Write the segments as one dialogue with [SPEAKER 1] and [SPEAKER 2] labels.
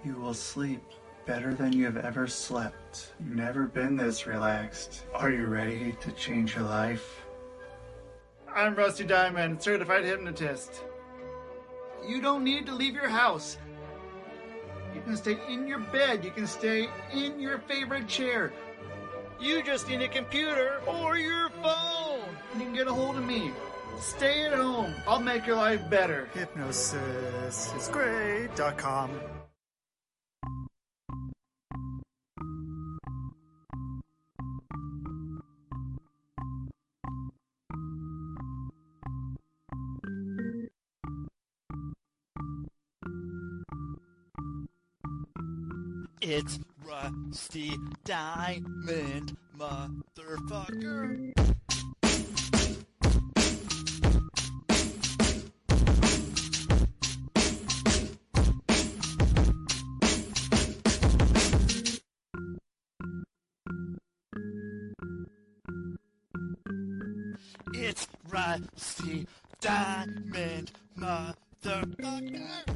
[SPEAKER 1] You will sleep better than you have ever slept. You've never been this relaxed. Are you ready to change your life? I'm Rusty Diamond, certified hypnotist. You don't need to leave your house. You can stay in your bed. You can stay in your favorite chair. You just need a computer or your phone. You can get a hold of me. Stay at home. I'll make your life better.
[SPEAKER 2] HypnosisIsGreat.com.
[SPEAKER 3] It's Rusty Diamond, motherfucker. It's Rusty Diamond, motherfucker.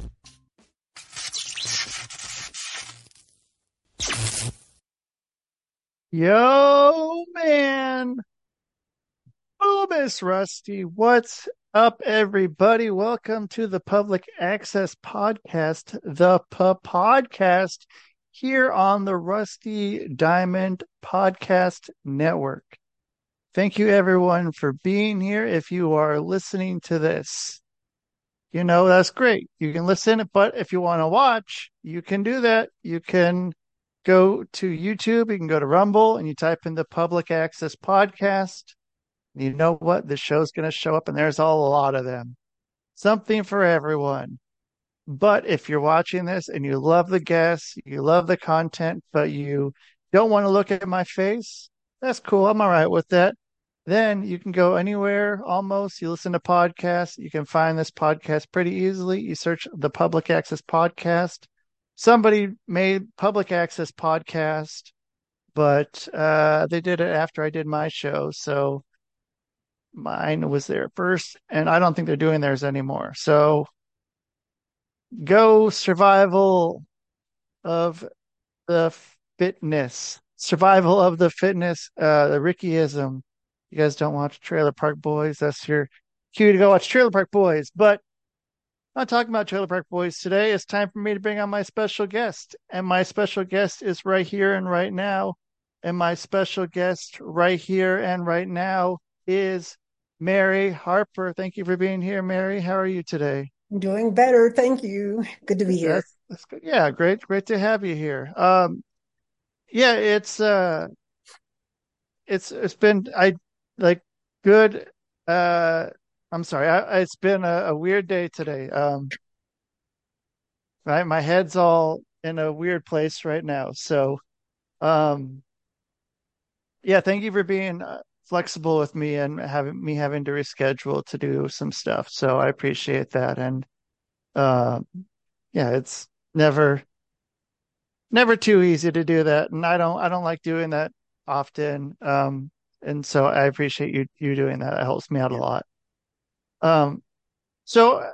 [SPEAKER 2] Yo, man. Oh, Miss Rusty. What's up, everybody? Welcome to the Public Access Podcast, the Podcast, here on the Rusty Diamond Podcast Network. Thank you, everyone, for being here. If you are listening to this, that's great. You can listen, but if you want to watch, you can do that. You can go to YouTube, you can go to Rumble, and you type in the Public Access Podcast. You know what? The show's going to show up, and there's a lot of them. Something for everyone. But if you're watching this and you love the guests, you love the content, but you don't want to look at my face, that's cool. I'm all right with that. Then you can go anywhere almost. You listen to podcasts. You can find this podcast pretty easily. You search the Public Access Podcast. Somebody made Public Access Podcast, but they did it after I did my show. So mine was there first, and I don't think they're doing theirs anymore. So go survival of the survival of the fitness, the Rickyism. You guys don't watch Trailer Park Boys. That's your cue to go watch Trailer Park Boys. But I'm not talking about Trailer Park Boys today. It's time for me to bring on my special guest. And my special guest is right here and right now. And my special guest right here and right now is Mary Harper. Thank you for being here, Mary. How are you today?
[SPEAKER 4] I'm doing better. Thank you. Good to be here.
[SPEAKER 2] That's good. Yeah, great to have you here. Yeah, it's been good. I'm sorry. It's been a weird day today. Right, my head's all in a weird place right now. So, yeah, thank you for being flexible with me and having to reschedule to do some stuff. So I appreciate that. And yeah, it's never too easy to do that, and I don't like doing that often. And so I appreciate you doing that. It helps me out a lot. So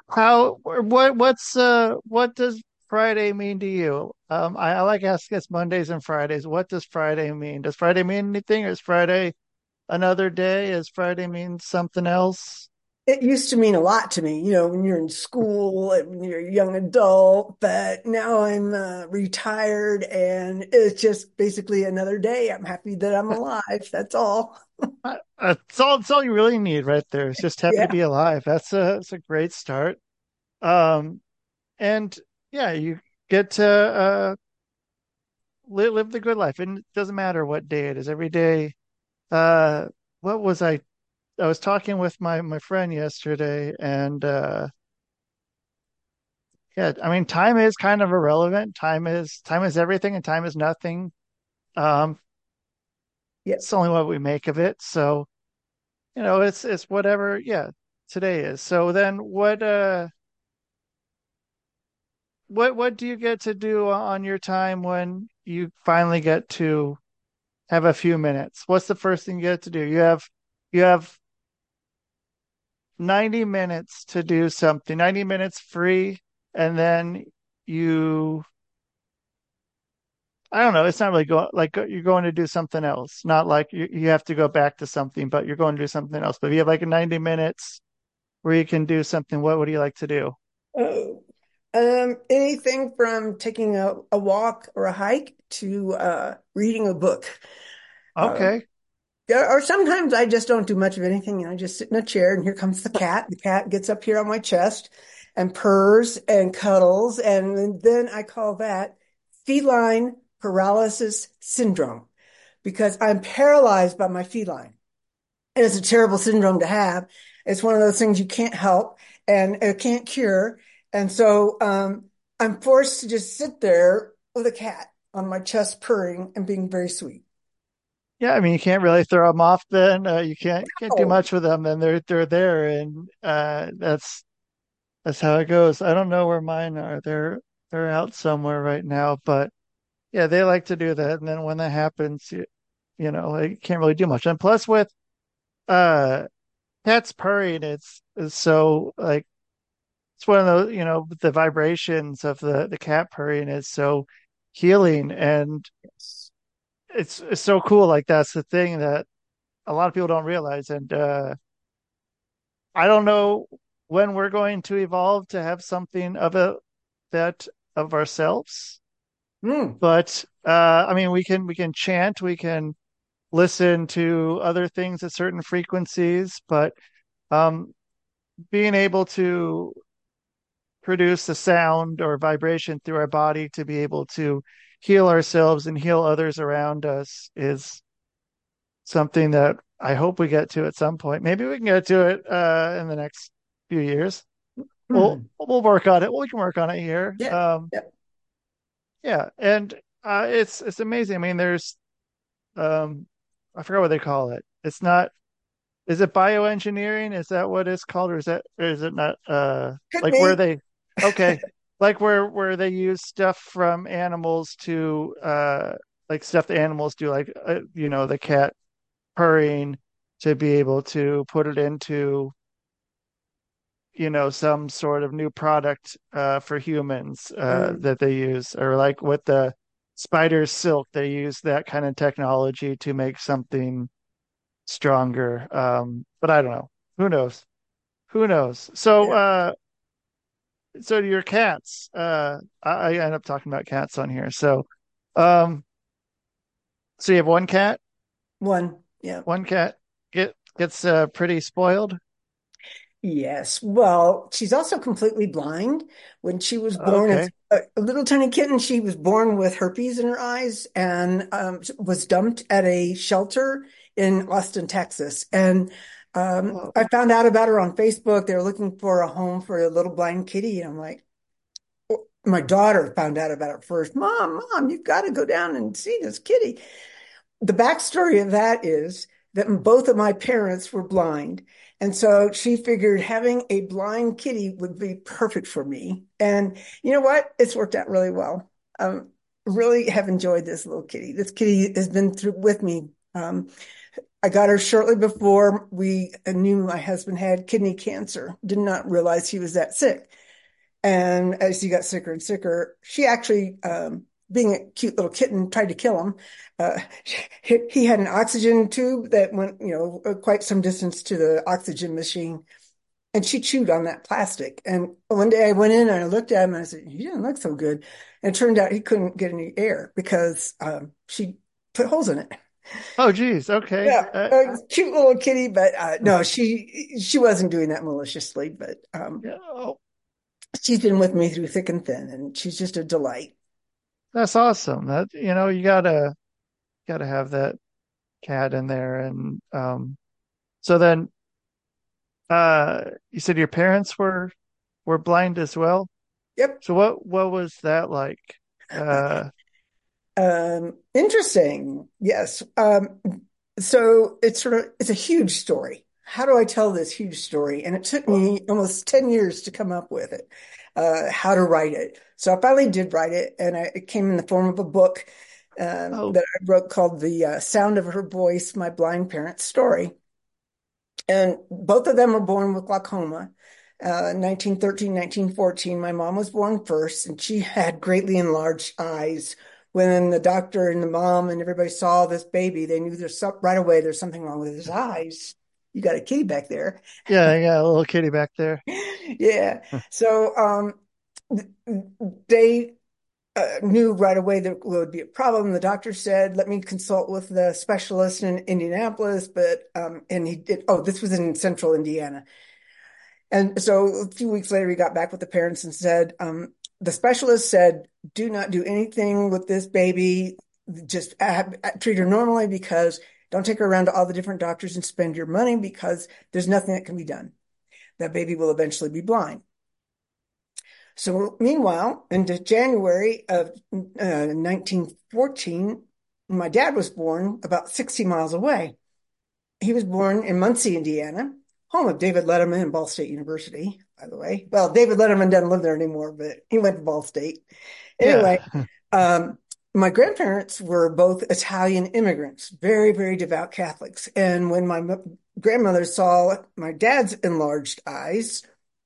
[SPEAKER 2] what does Friday mean to you? I like asking us Mondays and Fridays. What does Friday mean? Does Friday mean anything, or is Friday another day? Does Friday mean something else?
[SPEAKER 4] It used to mean a lot to me, when you're in school and when you're a young adult, but now I'm retired and it's just basically another day. I'm happy that I'm alive. That's all.
[SPEAKER 2] That's all you really need right there. It's just happy to
[SPEAKER 4] Yeah.
[SPEAKER 2] be alive. That's a great start. Um, and yeah, you get to live the good life, and it doesn't matter what day it is. Every day. What was I was talking with my friend yesterday, and yeah, I mean, time is kind of irrelevant. Time is everything, and time is nothing. Um,
[SPEAKER 4] Yeah.
[SPEAKER 2] it's only what we make of it. So it's whatever. Yeah, today is. So then, what do you get to do on your time when you finally get to have a few minutes? What's the first thing you get to do? You have 90 minutes to do something, 90 minutes free, and then you I don't know. It's not really going like you're going to do something else. Not like you have to go back to something, but you're going to do something else. But if you have like 90 minutes where you can do something, what would you like to do?
[SPEAKER 4] Oh, anything from taking a walk or a hike to reading a book. Uh,
[SPEAKER 2] Okay.
[SPEAKER 4] or sometimes I just don't do much of anything. I just sit in a chair and here comes the cat. The cat gets up here on my chest and purrs and cuddles. And then I call that feline paralysis syndrome because I'm paralyzed by my feline. And it's a terrible syndrome to have. It's one of those things you can't help and it can't cure. And so I'm forced to just sit there with a cat on my chest purring and being very sweet.
[SPEAKER 2] Yeah, I mean, you can't really throw them off then. You can't do
[SPEAKER 4] Oh,
[SPEAKER 2] much with them. Then they're there, and that's how it goes. I don't know where mine are. They're out somewhere right now, but yeah, they like to do that. And then when that happens, you know, they can't really do much. And plus, with uh cats purring, it's so like it's one of those, you know, the vibrations of the cat purring is so healing, and
[SPEAKER 4] yes.
[SPEAKER 2] it's so cool. Like that's the thing that a lot of people don't realize. And I don't know when we're going to evolve to have something of that of ourselves,
[SPEAKER 4] Mm,
[SPEAKER 2] but I mean, we can chant, we can listen to other things at certain frequencies, but um, being able to produce a sound or vibration through our body to be able to heal ourselves and heal others around us is something that I hope we get to at some point. Maybe we can get to it in the next few years.
[SPEAKER 4] mm.
[SPEAKER 2] We'll work on it. We can work on it here.
[SPEAKER 4] Yeah, yeah.
[SPEAKER 2] Yeah, and it's amazing. I mean, there's um, I forgot what they call it. It's not. Is it bioengineering? Is that what it's called, or is it not?
[SPEAKER 4] Could
[SPEAKER 2] Like where
[SPEAKER 4] be.
[SPEAKER 2] they, okay, like where they use stuff from animals to like stuff the animals do, like you know, the cat purring to be able to put it into, you know, some sort of new product for humans
[SPEAKER 4] Um,
[SPEAKER 2] that they use, or like with the spider silk, they use that kind of technology to make something stronger. But I don't know. Who knows? Who knows?
[SPEAKER 4] yeah.
[SPEAKER 2] So your cats, I end up talking about cats on here. Um, so you have one cat.
[SPEAKER 4] One. Yeah.
[SPEAKER 2] One cat gets pretty spoiled.
[SPEAKER 4] Yes. Well, she's also completely blind. When she was born as
[SPEAKER 2] Okay.
[SPEAKER 4] a little tiny kitten, she was born with herpes in her eyes and was dumped at a shelter in Austin, Texas. And
[SPEAKER 2] Oh,
[SPEAKER 4] I found out about her on Facebook. They were looking for a home for a little blind kitty. And I'm like, oh, my daughter found out about it first. Mom, you've got to go down and see this kitty. The backstory of that is that both of my parents were blind. And so she figured having a blind kitty would be perfect for me. And you know what? It's worked out really well. Really have enjoyed this little kitty. This kitty has been through with me. I got her shortly before we knew my husband had kidney cancer. Did not realize he was that sick. And as he got sicker and sicker, she actually, being a cute little kitten, tried to kill him. Uh, he had an oxygen tube that went, quite some distance to the oxygen machine, and she chewed on that plastic. And one day I went in and I looked at him and I said, "You didn't look so good." And it turned out he couldn't get any air because she put holes in it.
[SPEAKER 2] oh, geez. Okay.
[SPEAKER 4] Yeah, a cute little kitty, but no, she wasn't doing that maliciously. But
[SPEAKER 2] Yeah. Oh,
[SPEAKER 4] she's been with me through thick and thin, and she's just a delight.
[SPEAKER 2] that's awesome. That you know, you gotta have that cat in there, and so then you said your parents were blind as well.
[SPEAKER 4] Yep.
[SPEAKER 2] So what was that like? Uh,
[SPEAKER 4] Interesting. Yes. So it's a huge story. How do I tell this huge story? And it took me almost 10 years to come up with it, how to write it. So I finally did write it, and it came in the form of a book
[SPEAKER 2] oh,
[SPEAKER 4] that I wrote called The Sound of Her Voice, My Blind Parent's Story. And both of them were born with glaucoma. 1913, 1914. My mom was born first, and she had greatly enlarged eyes when the doctor and the mom and everybody saw this baby, they knew right away there's something wrong with his eyes. You got a kitty back there.
[SPEAKER 2] Yeah, a little kitty back there.
[SPEAKER 4] Yeah. So they knew right away that would be a problem. The doctor said, let me consult with the specialist in Indianapolis, and he did. Oh, this was in central Indiana. And so a few weeks later, he got back with the parents and said, the specialist said, do not do anything with this baby. Just treat her normally, because don't take her around to all the different doctors and spend your money, because there's nothing that can be done. That baby will eventually be blind. So meanwhile, into January of 1914, my dad was born about 60 miles away. He was born in Muncie, Indiana, home of David Letterman and Ball State University, by the way. Well, David Letterman doesn't live there anymore, but he went to Ball State. Anyway, my grandparents were both Italian immigrants, very, very devout Catholics. And when my grandmother saw my dad's enlarged eyes,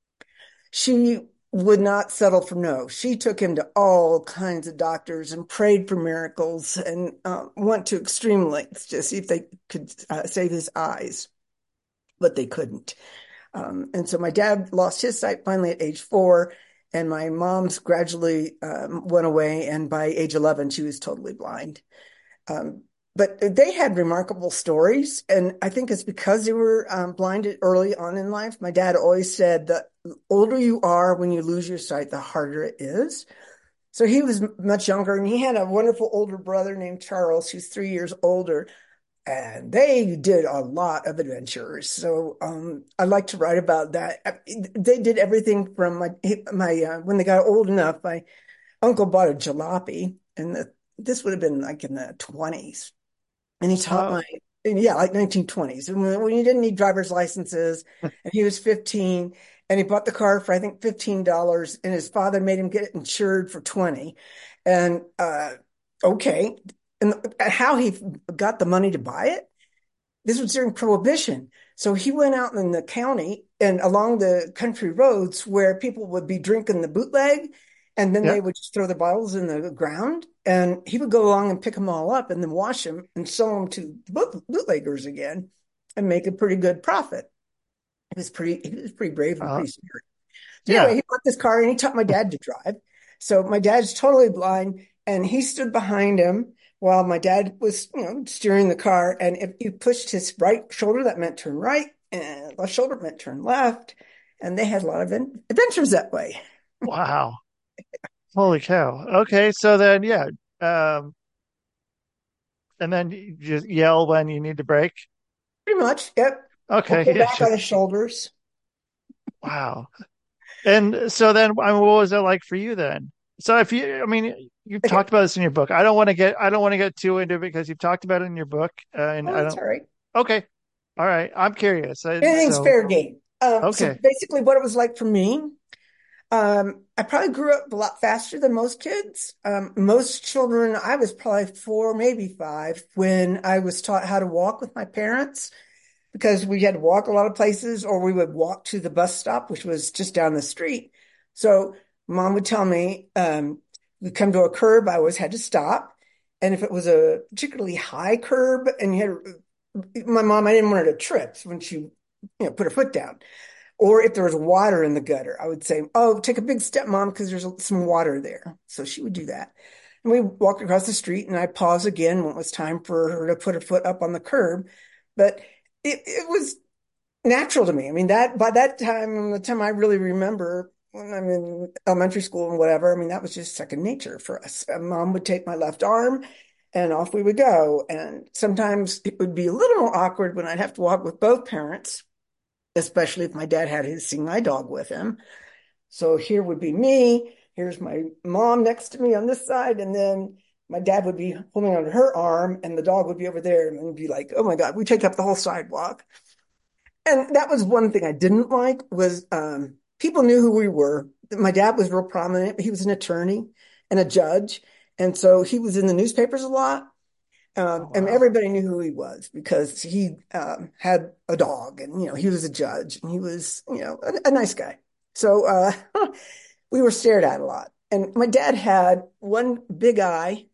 [SPEAKER 4] she would not settle for no. She took him to all kinds of doctors and prayed for miracles and went to extreme lengths to see if they could save his eyes, but they couldn't. And so my dad lost his sight finally at age 4, and my mom's gradually went away, and by age 11, she was totally blind. But they had remarkable stories, and I think it's because they were blinded early on in life. My dad always said, the older you are when you lose your sight, the harder it is. So he was much younger, and he had a wonderful older brother named Charles, who's 3 years older, and they did a lot of adventures. So I like to write about that. They did everything from when they got old enough, my uncle bought a jalopy, and this would have been like in the 20s. And he taught like 1920s. And when you didn't need driver's licenses, and he was 15, and he bought the car for, I think, $15, and his father made him get it insured for 20. And okay. And how he got the money to buy it, this was during Prohibition. So he went out in the county and along the country roads where people would be drinking the bootleg, and then they would just throw the bottles in the ground, and he would go along and pick them all up and then wash them and sell them to bootleggers again and make a pretty good profit. He was pretty brave and pretty smart. So anyway, he bought this car, and he taught my dad to drive. So my dad's totally blind, and he stood behind him while my dad was, steering the car. And if you pushed his right shoulder, that meant turn right, and left shoulder meant turn left. And they had a lot of adventures that way.
[SPEAKER 2] Wow. Holy cow. Okay, so then, and then you just yell when you need to brake?
[SPEAKER 4] Pretty much, yep.
[SPEAKER 2] Okay.
[SPEAKER 4] Pull back on his shoulders.
[SPEAKER 2] Wow. And so then, what was it like for you then? So you've talked about this in your book. I don't want to get too into it because you've talked about it in your book. And
[SPEAKER 4] that's all right.
[SPEAKER 2] Okay. All right. I'm curious.
[SPEAKER 4] Anything's fair game.
[SPEAKER 2] Okay.
[SPEAKER 4] So basically what it was like for me, I probably grew up a lot faster than most kids. Most children, I was probably 4, maybe 5 when I was taught how to walk with my parents, because we had to walk a lot of places, or we would walk to the bus stop, which was just down the street. So mom would tell me, we'd come to a curb, I always had to stop. And if it was a particularly high curb and my mom, I didn't want her to trip when she, put her foot down. Or if there was water in the gutter, I would say, oh, take a big step, Mom, because there's some water there. So she would do that. And we walked across the street, and I'd pause again when it was time for her to put her foot up on the curb. But it was natural to me. I mean, by that time, the time I really remember when I'm in elementary school and whatever, I mean, that was just second nature for us. Mom would take my left arm, and off we would go. And sometimes it would be a little more awkward when I'd have to walk with both parents, especially if my dad had his seeing eye dog with him. So here would be me. Here's my mom next to me on this side. And then my dad would be holding onto her arm, and the dog would be over there. And it'd be like, oh my God, we take up the whole sidewalk. And that was one thing I didn't like was people knew who we were. My dad was real prominent. He was an attorney and a judge. And so he was in the newspapers a lot. And everybody knew who he was because he had a dog, and he was a judge, and he was a nice guy. So we were stared at a lot. And my dad had one big eye,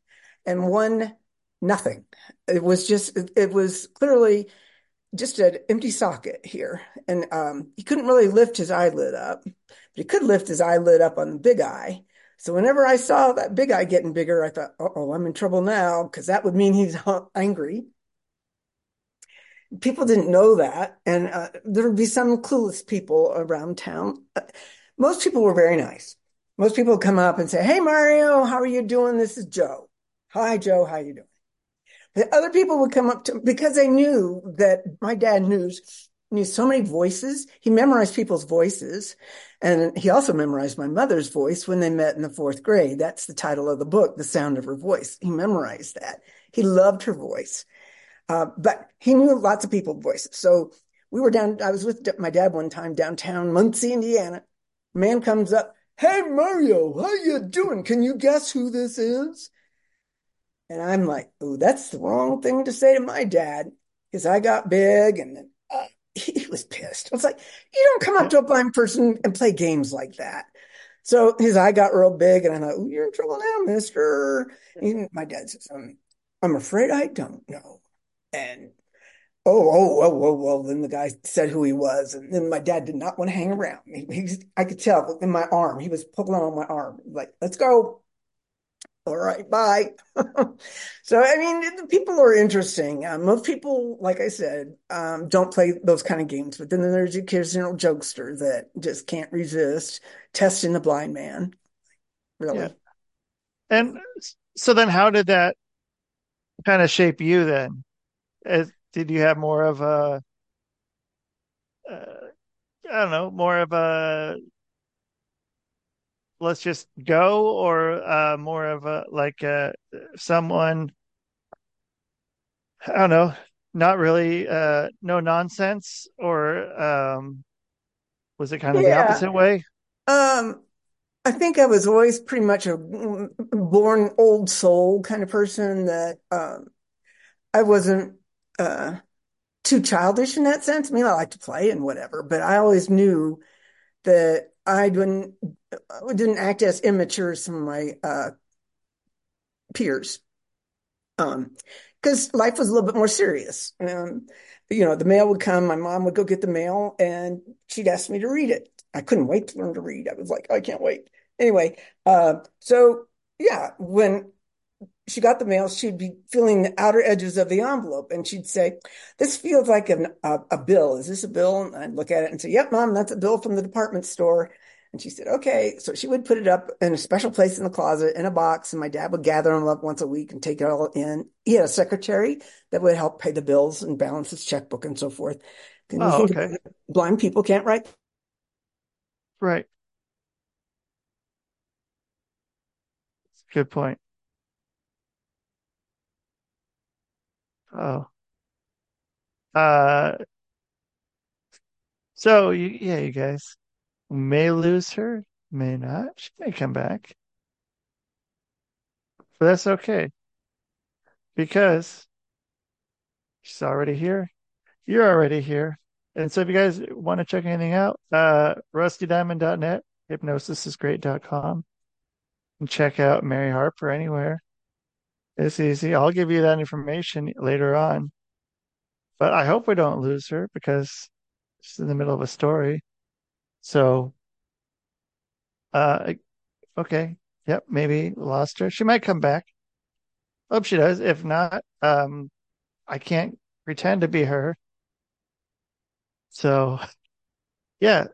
[SPEAKER 4] and one nothing. It was clearly just an empty socket here. And he couldn't really lift his eyelid up, but he could lift his eyelid up on the big eye. So whenever I saw that big eye getting bigger, I thought, oh, I'm in trouble now, because that would mean he's angry. People didn't know that. And there would be some clueless people around town. Most people were very nice. Most people would come up and say, hey, Mario, how are you doing? This is Joe. Hi, Joe. How you doing? The other people would come up to, because they knew that my dad knew so many voices. He memorized people's voices. And he also memorized my mother's voice when they met in the fourth grade. That's the title of the book, The Sound of Her Voice. He memorized that. He loved her voice. But he knew lots of people's voices. So I was with my dad one time downtown Muncie, Indiana. Man comes up, hey, Mario, how you doing? Can you guess who this is? And I'm like, oh, that's the wrong thing to say to my dad, because I got big, and he was pissed. I was like, you don't come up to a blind person and play games like that. So his eye got real big, and I thought, oh, you're in trouble now, mister. And my dad says, I'm afraid I don't know. And well, then the guy said who he was. And then my dad did not want to hang around. I could tell in my arm, he was pulling on my arm, like, let's go. All right, bye. So, I mean, the people are interesting. Most people, like I said, don't play those kind of games. But then there's the occasional jokester that just can't resist testing the blind man. Really.
[SPEAKER 2] Yeah. And so then how did that kind of shape you then? Did you have more of uh, I don't know, more of a let's just go, or more of a like someone, I don't know, not really no nonsense, or was it kind of the
[SPEAKER 4] Yeah.
[SPEAKER 2] opposite way?
[SPEAKER 4] Um, I think I was always pretty much a born old soul kind of person that I wasn't uh, too childish in that sense. I mean, I like to play and whatever, but I always knew that I didn't act as immature as some of my peers. Because life was a little bit more serious. The mail would come, my mom would go get the mail, and she'd ask me to read it. I couldn't wait to learn to read. I was like, I can't wait. Anyway, so yeah, when she got the mail, she'd be feeling the outer edges of the envelope, and she'd say, "This feels like a bill. Is this a bill?" And I'd look at it and say, "Yep, Mom, that's a bill from the department store." And she said, "Okay." So she would put it up in a special place in the closet in a box, and my dad would gather them up once a week and take it all in. He had a secretary that would help pay the bills and balance his checkbook and so forth. Can you
[SPEAKER 2] Oh,
[SPEAKER 4] think
[SPEAKER 2] okay.
[SPEAKER 4] about it? Blind people can't write?
[SPEAKER 2] Right. Good point. Oh. Uh so yeah, you guys may lose her, may not. She may come back. But that's okay, because she's already here. You're already here. And so if you guys want to check anything out, rustydiamond.net, hypnosisisgreat.com, and check out Mary Harper anywhere. It's easy. I'll give you that information later on. But I hope we don't lose her, because she's in the middle of a story. So, uh, okay. Yep, maybe lost her. She might come back. Hope she does. If not, I can't pretend to be her. So, yeah,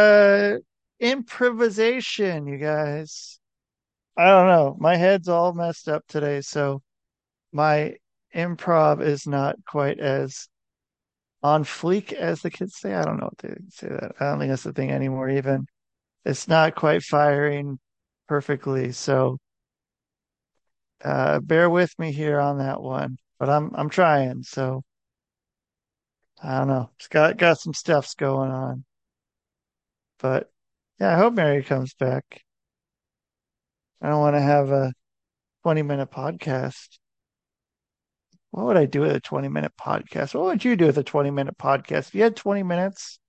[SPEAKER 2] improvisation, you guys. I don't know. My head's all messed up today, so my improv is not quite as on fleek as the kids say. I don't know what they say that. I don't think that's the thing anymore, even. It's not quite firing perfectly, so bear with me here on that one. But I'm trying, so I don't know. It's got some stuffs going on. But yeah, I hope Mary comes back. I don't want to have a 20-minute podcast. What would I do with a 20-minute podcast? What would you do with a 20-minute podcast? If you had 20 minutes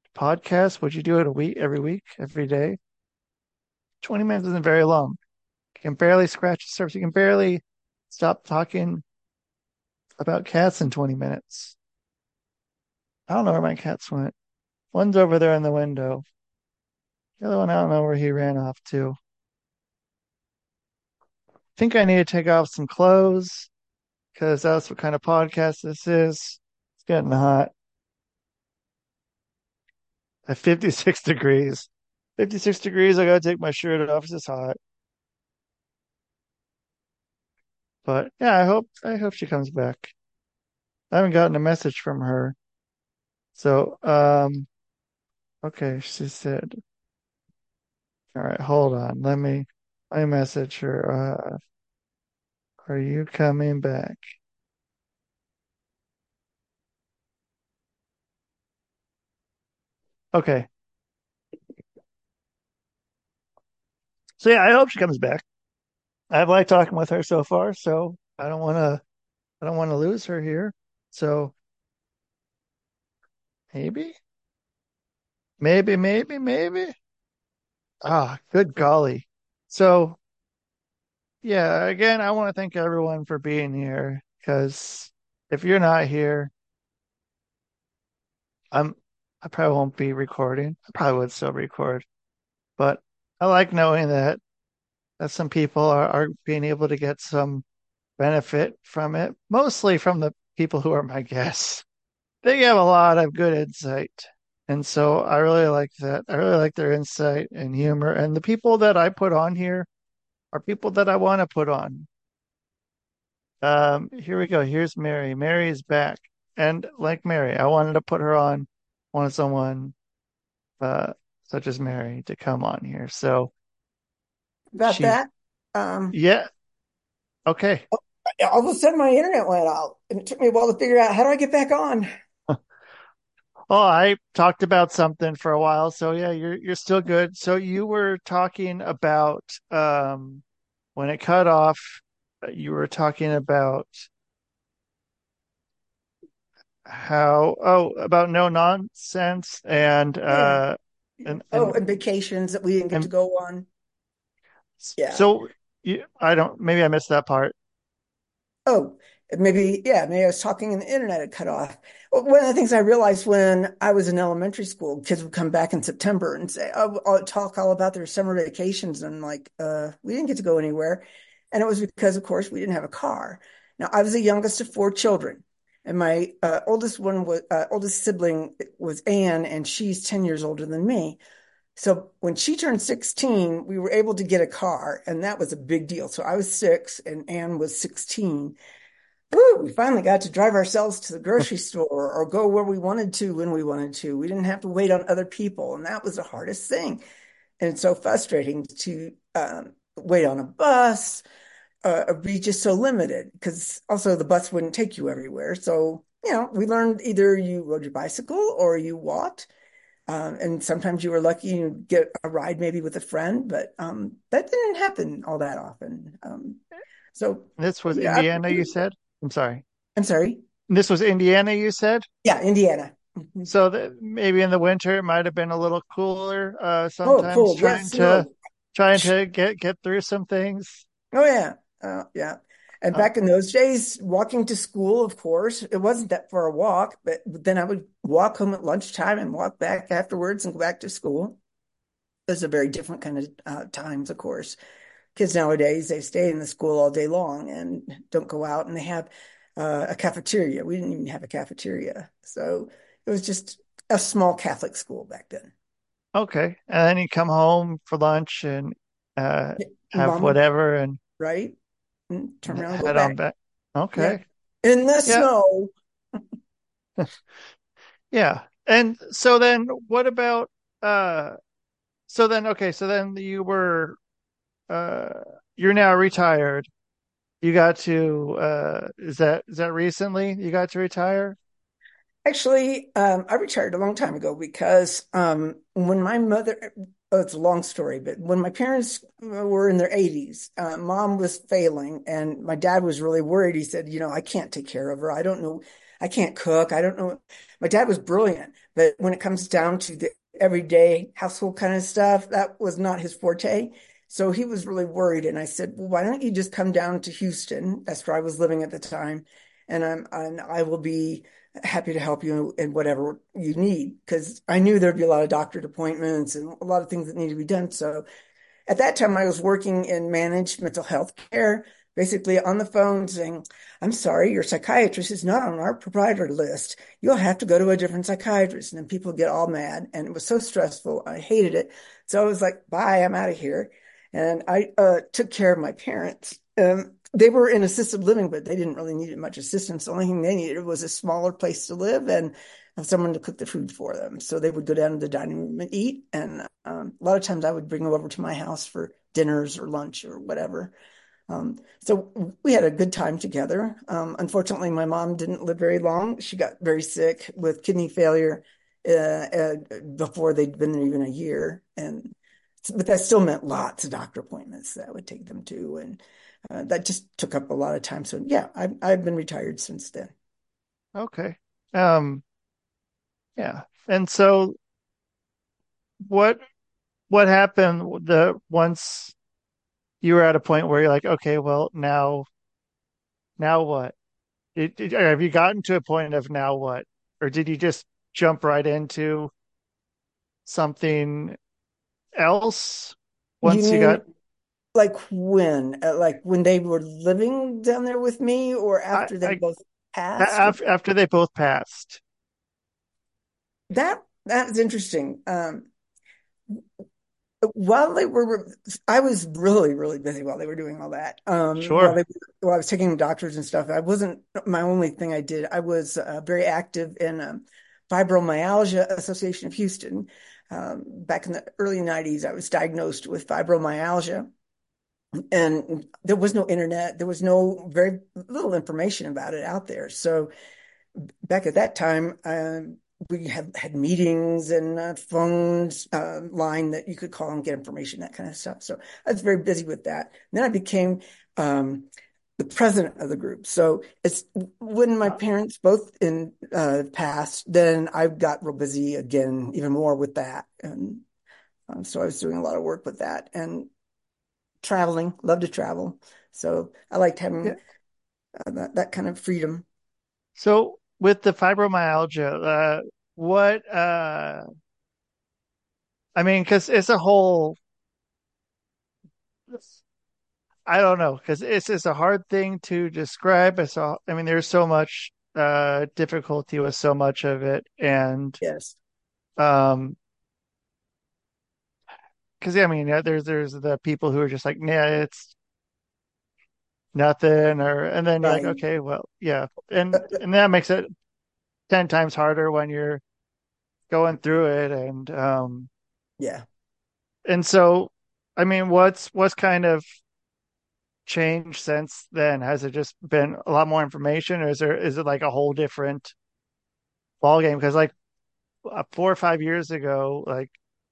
[SPEAKER 2] podcast, would you do it a week, every week, every day? 20 minutes isn't very long. He can barely scratch the surface. He can barely stop talking about cats in 20 minutes. I don't know where my cats went. One's over there in the window. The other one, I don't know where he ran off to. I think I need to take off some clothes because that's what kind of podcast this is. It's getting hot at 56 degrees. 56 degrees, I gotta take my shirt off. It's just hot. But yeah, I hope she comes back. I haven't gotten a message from her. So, okay, she said, all right, hold on. I message her. Are you coming back? Okay. So yeah, I hope she comes back. I've liked talking with her so far, so I don't want to lose her here. So maybe, maybe. Ah, good golly. So yeah, again, I want to thank everyone for being here because if you're not here, I'm I probably won't be recording. I probably would still record, but I like knowing that some people are being able to get some benefit from it, mostly from the people who are my guests. They have a lot of good insight. And so I really like that. I really like their insight and humor. And the people that I put on here are people that I want to put on. Here we go. Here's Mary. Mary is back. And like Mary, I wanted to put her on, wanted someone uh such as Mary to come on here. So
[SPEAKER 4] About
[SPEAKER 2] she
[SPEAKER 4] that. Um,
[SPEAKER 2] yeah, okay.
[SPEAKER 4] all of a sudden my internet went out, and it took me a while to figure out how do I get back on.
[SPEAKER 2] Oh, I talked about something for a while, so yeah, you're still good. So you were talking about when it cut off, you were talking about how about no nonsense
[SPEAKER 4] Yeah.
[SPEAKER 2] and
[SPEAKER 4] Oh, and vacations that we didn't get to
[SPEAKER 2] and
[SPEAKER 4] go on. Yeah.
[SPEAKER 2] so I don't maybe I missed that part.
[SPEAKER 4] Oh, maybe, yeah, maybe I was talking and the internet had cut off. Well, one of the things I realized when I was in elementary school, kids would come back in September and say, oh, I'll talk all about their summer vacations. And I'm like, we didn't get to go anywhere. And it was because, of course, we didn't have a car. Now, I was the youngest of four children. And my oldest sibling was Anne, and she's 10 years older than me. So when she turned 16, we were able to get a car, and that was a big deal. So I was 6 and Anne was 16. Woo, we finally got to drive ourselves to the grocery store or go where we wanted to when we wanted to. We didn't have to wait on other people, and that was the hardest thing. And it's so frustrating to wait on a bus or be just so limited because also the bus wouldn't take you everywhere. So, we learned either you rode your bicycle or you walked. And sometimes you were lucky you get a ride maybe with a friend, but that didn't happen all that often. So,
[SPEAKER 2] This was
[SPEAKER 4] yeah,
[SPEAKER 2] Indiana, you said? I'm sorry.
[SPEAKER 4] I'm sorry.
[SPEAKER 2] This was Indiana, you said?
[SPEAKER 4] Yeah, Indiana. Mhm.
[SPEAKER 2] So that maybe in the winter it might have been a little cooler,
[SPEAKER 4] Oh,
[SPEAKER 2] sometimes
[SPEAKER 4] cool. Yes, snow.
[SPEAKER 2] trying to get through some things.
[SPEAKER 4] Oh, yeah. Yeah. And
[SPEAKER 2] Uh,
[SPEAKER 4] back in those days, walking to school, of course, it wasn't that far a walk, but then I would walk home at lunchtime and walk back afterwards and go back to school. Those are very different kind of times, of course. Kids nowadays, they stay in the school all day long and don't go out, and they have a cafeteria. We didn't even have a cafeteria. So it was just a small Catholic school back then.
[SPEAKER 2] okay. And then you come home for lunch and uh have
[SPEAKER 4] Mom,
[SPEAKER 2] whatever and
[SPEAKER 4] right? And turn around and go
[SPEAKER 2] head on
[SPEAKER 4] back.
[SPEAKER 2] back.
[SPEAKER 4] Yep.
[SPEAKER 2] Okay.
[SPEAKER 4] In the
[SPEAKER 2] Yeah.
[SPEAKER 4] snow.
[SPEAKER 2] Yeah. And so then what about so then okay, so then uh you're now retired. You got to is that recently you got to retire?
[SPEAKER 4] Actually, I retired a long time ago because when my mother, oh, it's a long story, but when my parents were in their 80s, mom was failing and my dad was really worried. He said, I can't take care of her. I don't know. I can't cook. I don't know. My dad was brilliant, but when it comes down to the everyday household kind of stuff, that was not his forte. So he was really worried. And I said, well, why don't you just come down to Houston? That's where I was living at the time. And I will be happy to help you in whatever you need. Because I knew there'd be a lot of doctorate appointments and a lot of things that need to be done. So at that time, I was working in managed mental health care, basically on the phone saying, I'm sorry, your psychiatrist is not on our provider list. You'll have to go to a different psychiatrist. And then people get all mad. And it was so stressful. I hated it. So I was like, bye, I'm out of here. And I took care of my parents. They were in assisted living, but they didn't really need much assistance. The only thing they needed was a smaller place to live and have someone to cook the food for them. So they would go down to the dining room and eat. And a lot of times I would bring them over to my house for dinners or lunch or whatever. So we had a good time together. Unfortunately, my mom didn't live very long. She got very sick with kidney failure before they'd been there even a year. But that still meant lots of doctor appointments that I would take them to. And that just took up a lot of time. So yeah, I've been retired since then.
[SPEAKER 2] Okay. Um, yeah. And so what what happened the once you were at a point where you're like, okay, well, now what? Have you gotten to a point of now what? Or did you just jump right into something else
[SPEAKER 4] You
[SPEAKER 2] once you got
[SPEAKER 4] mean like when? Like when they were living down there with me or
[SPEAKER 2] I,
[SPEAKER 4] after they
[SPEAKER 2] I
[SPEAKER 4] both passed?
[SPEAKER 2] after they both passed?
[SPEAKER 4] That's interesting. While they were, I was really, really busy while they were doing all that.
[SPEAKER 2] Sure.
[SPEAKER 4] While I was taking doctors and stuff, I wasn't my only thing I did. I was very active in Fibromyalgia Association of Houston. Back in the early 90s, I was diagnosed with fibromyalgia, and there was no internet. There was no very little information about it out there. So back at that time, we had meetings and phones line that you could call and get information, that kind of stuff. So I was very busy with that. And then I became the president of the group. So it's when my parents both in passed, then I got real busy again, even more with that. And so I was doing a lot of work with that and traveling, love to travel. So I liked
[SPEAKER 2] Yeah.
[SPEAKER 4] having that kind of freedom.
[SPEAKER 2] So with the fibromyalgia, what I mean, because it's a whole I don't know, because it's a hard thing to describe. I mean, there's so much difficulty with so much of it, and
[SPEAKER 4] Yes.
[SPEAKER 2] um, because yeah, I mean, there's the people who are just like, nah, it's nothing, or and then you're like,
[SPEAKER 4] Right.
[SPEAKER 2] okay, well, yeah,
[SPEAKER 4] Uh,
[SPEAKER 2] and that makes it 10 times harder when you're going through it,
[SPEAKER 4] yeah.
[SPEAKER 2] and so, I mean, what's kind of changed since then? Has it just been a lot more information, or is it like a whole different ball game? Because like 4 or 5 years ago, like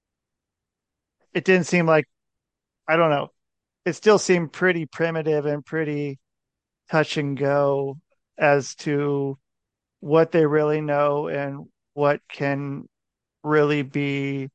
[SPEAKER 2] it didn't seem like I don't know. It still seemed pretty primitive and pretty touch and go as to what they really know and what can really be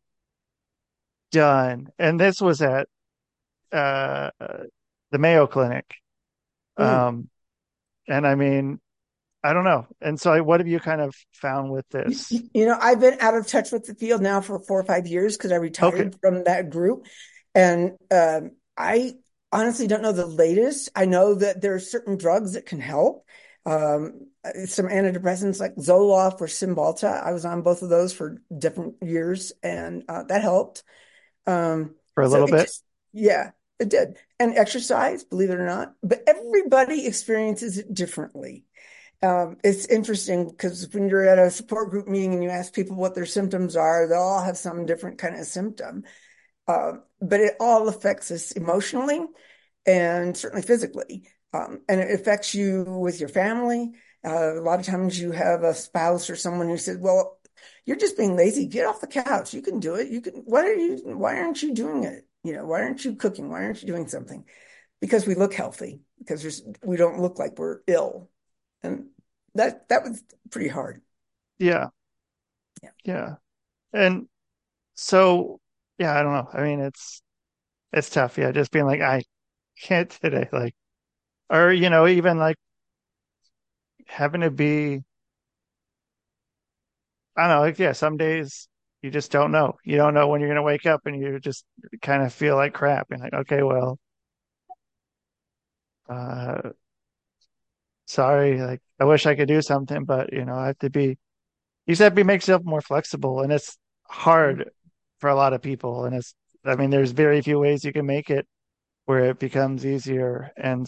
[SPEAKER 2] done. And this was at uh, the Mayo Clinic.
[SPEAKER 4] Mm.
[SPEAKER 2] Um, and I mean, I don't know. And so, what have you kind of found with this?
[SPEAKER 4] I've been out of touch with the field now for 4 or 5 years because I
[SPEAKER 2] Okay,
[SPEAKER 4] retired from that group. And I honestly don't know the latest. I know that there are certain drugs that can help. Some antidepressants like Zoloft or Cymbalta. I was on both of those for different years, and that helped.
[SPEAKER 2] for a
[SPEAKER 4] So
[SPEAKER 2] little
[SPEAKER 4] it
[SPEAKER 2] bit.
[SPEAKER 4] just, yeah, it did. And exercise, believe it or not. But everybody experiences it differently. It's interesting because when you're at a support group meeting and you ask people what their symptoms are, they'll all have some different kind of symptom. But it all affects us emotionally and certainly physically. And it affects you with your family. A lot of times you have a spouse or someone who says, well, you're just being lazy. Get off the couch. You can do it. Why aren't you doing it? Why aren't you cooking? Why aren't you doing something? Because we look healthy, because we don't look like we're ill. And that was pretty hard.
[SPEAKER 2] Yeah,
[SPEAKER 4] Yeah.
[SPEAKER 2] yeah. And so, yeah, I don't know. I mean, it's it's tough. Yeah, just being like, I can't today, like, or even like having to be, I don't know, like, yeah, some days you just don't know. You don't know when you're gonna wake up, and you just kind of feel like crap. And like, okay, well, uh, sorry, like, I wish I could do something, but I have to be. You said be make yourself more flexible, and it's hard for a lot of people. And I mean, there's very few ways you can make it where it becomes easier. And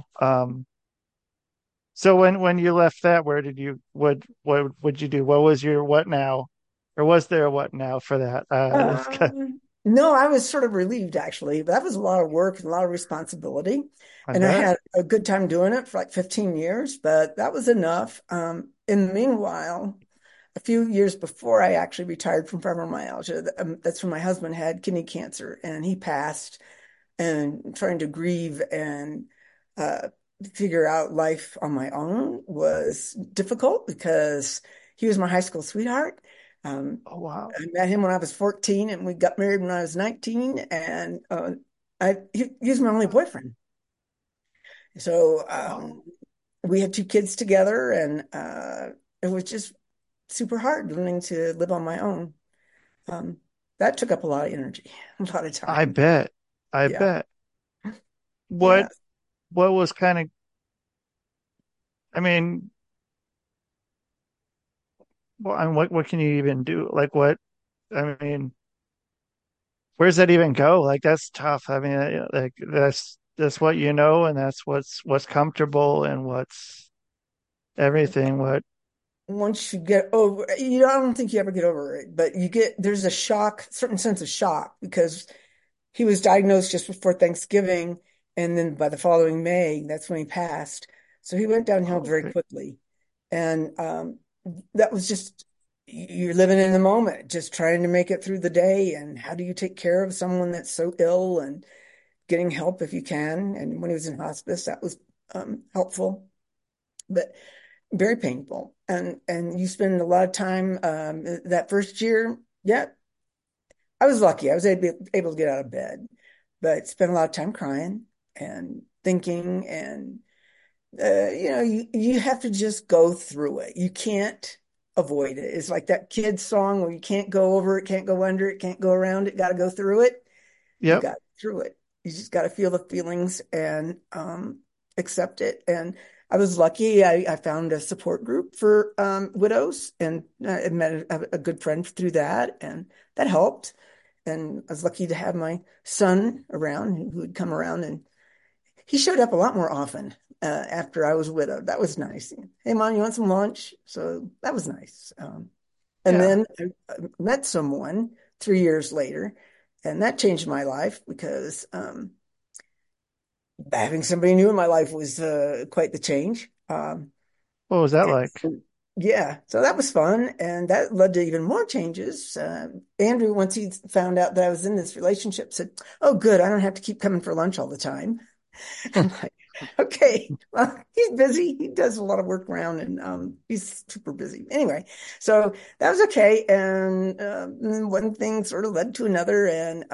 [SPEAKER 2] so when you left that, where did you what would you do? What was your what now, or was there a what now for that?
[SPEAKER 4] No, I was sort of relieved actually. That was a lot of work and a lot of responsibility.
[SPEAKER 2] I
[SPEAKER 4] And I
[SPEAKER 2] bet.
[SPEAKER 4] had a good time doing it for like 15 years, but that was enough. In the meanwhile, a few years before I actually retired from fibromyalgia, that's when my husband had kidney cancer and he passed, and trying to grieve and uh, figure out life on my own was difficult because he was my high school sweetheart.
[SPEAKER 2] Oh wow.
[SPEAKER 4] I met him when I was 14 and we got married when I was 19, and he was my only boyfriend. So
[SPEAKER 2] Wow.
[SPEAKER 4] we had two kids together, and it was just super hard learning to live on my own. Um, that took up a lot of energy, a lot of
[SPEAKER 2] I
[SPEAKER 4] time.
[SPEAKER 2] bet. I
[SPEAKER 4] Yeah.
[SPEAKER 2] bet. What
[SPEAKER 4] Yeah.
[SPEAKER 2] what was kind of I mean, well, and what can you even do? Like what I mean, where's that even go? Like that's tough. I mean, like that's what you know, and that's what's comfortable and what's everything. What
[SPEAKER 4] Once you get over, I don't think you ever get over it, but there's a shock, certain sense of shock because he was diagnosed just before Thanksgiving. And then by the following May, that's when he passed. So he went downhill very
[SPEAKER 2] okay.
[SPEAKER 4] quickly. And that was just, you're living in the moment, just trying to make it through the day. And how do you take care of someone that's so ill, and getting help if you can. And when he was in hospice, that was helpful, but very painful. And you spend a lot of time that first year. Yeah, I was lucky. I was able to get out of bed, but spent a lot of time crying and thinking. And you have to just go through it. You can't avoid it. It's like that kid song where you can't go over it, can't go under it, can't go around it, got to go through it. You
[SPEAKER 2] Yep.
[SPEAKER 4] got through it. You just got to feel the feelings and accept it. And I was lucky. I found a support group for widows, and I met a good friend through that, and that helped. And I was lucky to have my son around who would come around, and he showed up a lot more often after I was widowed. That was nice. Hey, Mom, you want some lunch? So that was nice. And
[SPEAKER 2] Yeah.
[SPEAKER 4] then I met someone 3 years later, and that changed my life because having somebody new in my life was quite the change.
[SPEAKER 2] What was that
[SPEAKER 4] And
[SPEAKER 2] like?
[SPEAKER 4] yeah, so that was fun, and that led to even more changes. Andrew, once he found out that I was in this relationship, said, "Oh, good, I don't have to keep coming for lunch all the time." I'm like, okay, well, he's busy. He does a lot of work around, and he's super busy. Anyway, so that was okay. And one thing sort of led to another. And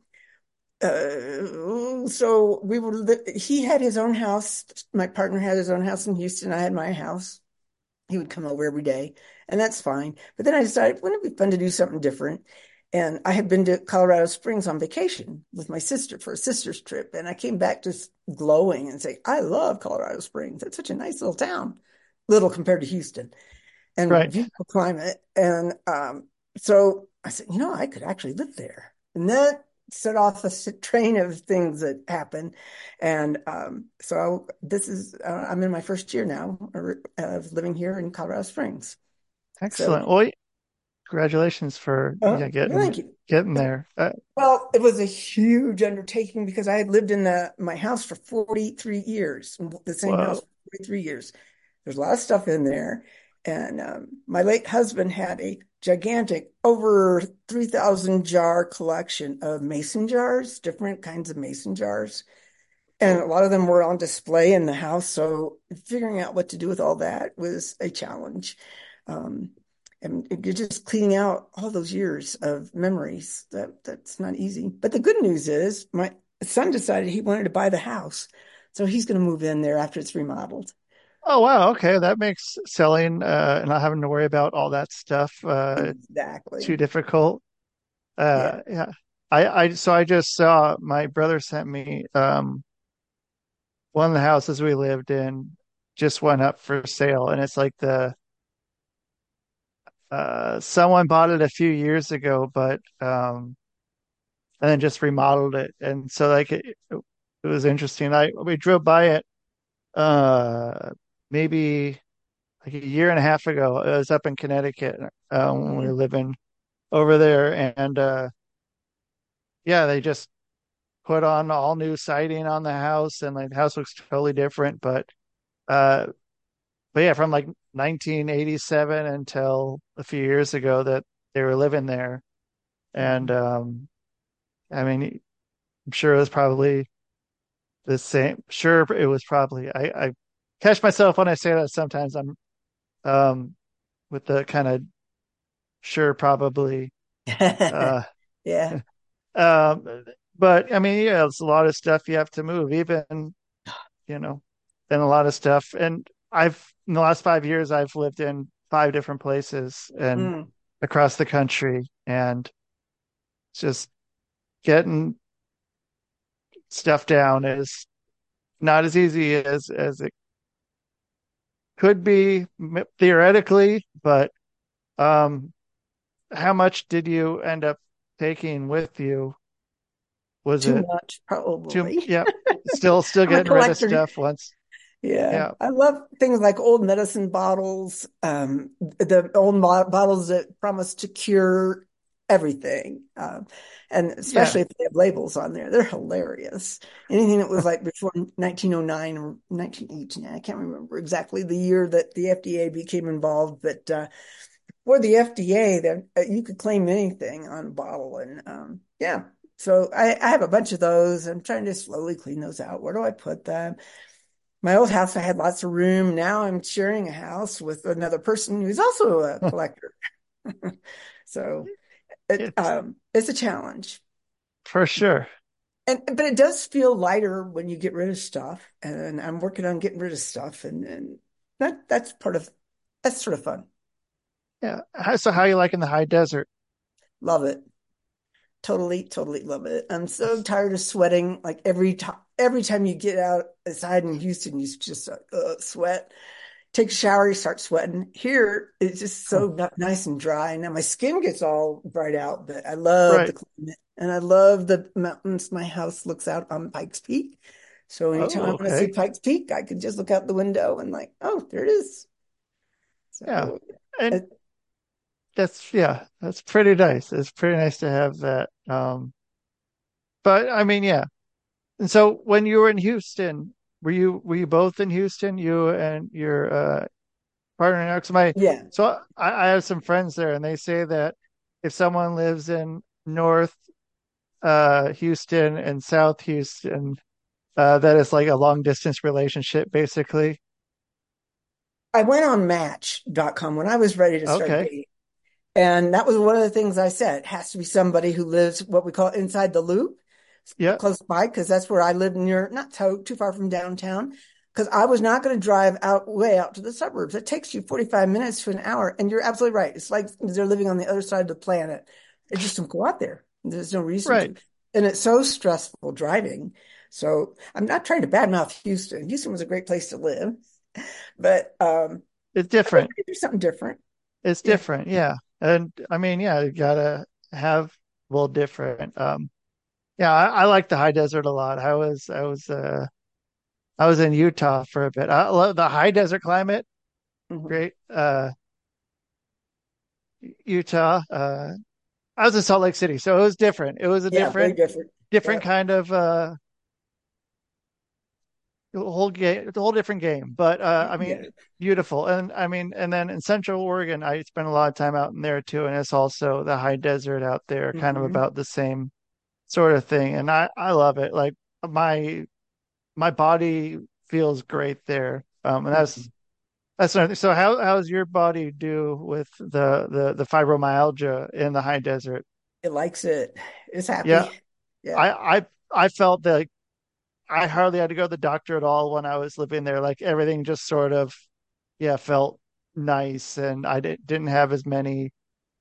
[SPEAKER 4] so he had his own house. My partner had his own house in Houston. I had my house. He would come over every day, and that's fine. But then I decided, wouldn't it be fun to do something different? And I had been to Colorado Springs on vacation with my sister for a sister's trip. And I came back just glowing and say, I love Colorado Springs. It's such a nice little town, little compared to Houston, and
[SPEAKER 2] Right.
[SPEAKER 4] beautiful climate. And so I said, I could actually live there. And that set off a train of things that happened. And so I'm in my first year now of living here in Colorado Springs. So,
[SPEAKER 2] Excellent. Well, congratulations for yeah
[SPEAKER 4] thank you.
[SPEAKER 2] getting there.
[SPEAKER 4] Well, it was a huge undertaking because I had lived in my house for 43 years, the same house
[SPEAKER 2] Whoa.
[SPEAKER 4] for 43 years. There's a lot of stuff in there. And my late husband had a gigantic, over 3,000 jar collection of mason jars, different kinds of mason jars. And a lot of them were on display in the house. So figuring out what to do with all that was a challenge. Um, and you're just cleaning out all those years of memories. That's not easy. But the good news is son decided he wanted to buy the house. So he's going to move in there after it's remodeled.
[SPEAKER 2] Oh wow, okay, that makes selling and not having to worry about all that stuff too
[SPEAKER 4] Exactly.
[SPEAKER 2] difficult.
[SPEAKER 4] Yeah.
[SPEAKER 2] Yeah. I just saw my brother sent me one of the houses we lived in just went up for sale, and it's like the someone bought it a few years ago, but and then just remodeled it, and so like it was interesting. I We drove by it uh maybe like a year and a half ago. It was up in Connecticut when we were
[SPEAKER 4] Mm.
[SPEAKER 2] living over there, and yeah, they just put on all new siding on the house, and like the house looks totally different. Uh, but yeah, from like 1987 until a few years ago that they were living there, and
[SPEAKER 4] Mhm.
[SPEAKER 2] I mean, I'm sure it was probably the same. Sure, it was probably. I catch myself when I say that sometimes. I'm um with the kind of sure probably. Uh,
[SPEAKER 4] Yeah.
[SPEAKER 2] um, but I mean, yeah, it's a lot of stuff you have to move, even you know, and a lot of stuff. And in the last 5 years, I've lived in five different places and
[SPEAKER 4] Mm.
[SPEAKER 2] across the country, and just getting stuff down is not as easy as it could be theoretically. But um, how much did you end up taking with you? Was
[SPEAKER 4] Too
[SPEAKER 2] it
[SPEAKER 4] much,
[SPEAKER 2] too?
[SPEAKER 4] probably.
[SPEAKER 2] Yeah, still
[SPEAKER 4] I'm a
[SPEAKER 2] getting rid of
[SPEAKER 4] collector.
[SPEAKER 2] stuff once.
[SPEAKER 4] Yeah,
[SPEAKER 2] Yeah,
[SPEAKER 4] I love things like old medicine bottles, the old bottles that promise to cure everything, and
[SPEAKER 2] yeah,
[SPEAKER 4] especially if they have labels on there, they're hilarious. Anything that was like before 1909 or 1918, I can't remember exactly the year that the FDA became involved, but for the FDA, that you could claim anything on a bottle, and yeah. So I have a bunch of those. I'm trying to slowly clean those out. Where do I put them? My old house, I had lots of room. Now I'm sharing a house with another person who's also a collector. So
[SPEAKER 2] it's
[SPEAKER 4] it's a challenge.
[SPEAKER 2] for sure.
[SPEAKER 4] And but it does feel lighter when you get rid of stuff. And I'm working on getting rid of stuff and that's part of that's sort of fun.
[SPEAKER 2] Yeah. So how you liking the high desert?
[SPEAKER 4] Love it. Totally, totally love it. I'm so tired of sweating. Like every time you get outside in Houston, you just sweat. Take a shower, you start sweating. Here, it's just so nice and dry. Now my skin gets all dried out, but I love the
[SPEAKER 2] Right.
[SPEAKER 4] climate and I love the mountains. My house looks out on Pikes Peak. So anytime I
[SPEAKER 2] Oh,
[SPEAKER 4] want to see
[SPEAKER 2] okay.
[SPEAKER 4] Pikes Peak, I can just look out the window and like, oh, there it is.
[SPEAKER 2] Yeah.
[SPEAKER 4] So
[SPEAKER 2] And
[SPEAKER 4] it,
[SPEAKER 2] that's pretty nice. It's pretty nice to have that. But I mean, yeah. And so when you were in Houston, were you both in Houston, you and your partner now? 'Cause
[SPEAKER 4] yeah.
[SPEAKER 2] I have some friends there, and they say that if someone lives in North Houston and South Houston, that is like a long distance relationship, basically.
[SPEAKER 4] I went on Match.com when I was ready to start
[SPEAKER 2] Okay.
[SPEAKER 4] dating. And that was one of the things I said. It has to be somebody who lives what we call inside the loop,
[SPEAKER 2] Yeah.
[SPEAKER 4] close by, because that's where I live near, not too far from downtown. Because I was not going to drive out way out to the suburbs. It takes you 45 minutes to an hour. And you're absolutely right. It's like they're living on the other side of the planet. I just don't go out there. There's no reason
[SPEAKER 2] Right.
[SPEAKER 4] to. And it's so stressful driving. So I'm not trying to badmouth Houston. Houston was a great place to live, but
[SPEAKER 2] It's
[SPEAKER 4] I was
[SPEAKER 2] different.
[SPEAKER 4] ready to do something different.
[SPEAKER 2] It's
[SPEAKER 4] Yeah.
[SPEAKER 2] different. Yeah. And I mean, yeah, you gotta have well different. Yeah, I like the high desert a lot. I was in Utah for a bit. I love the high desert climate.
[SPEAKER 4] Mhm.
[SPEAKER 2] Great. Utah. I was in Salt Lake City, so it was different. It was a
[SPEAKER 4] Yeah, very different.
[SPEAKER 2] different
[SPEAKER 4] Yeah.
[SPEAKER 2] kind of whole game, a whole different game. But I
[SPEAKER 4] Yeah.
[SPEAKER 2] mean, beautiful. And I mean, and then in Central Oregon, I spent a lot of time out in there too, and it's also the high desert out there, kind of
[SPEAKER 4] Hmm.
[SPEAKER 2] about the same sort of thing. And I love it. Like my my body feels great there. And
[SPEAKER 4] Hmm.
[SPEAKER 2] that's another thing. So how's your body do with the fibromyalgia in the high desert?
[SPEAKER 4] It likes it. It's
[SPEAKER 2] Yeah,
[SPEAKER 4] happy. Yeah.
[SPEAKER 2] I I felt that I hardly had to go to the doctor at all when I was living there. Like everything just sort of, yeah, felt nice, and I didn't have as many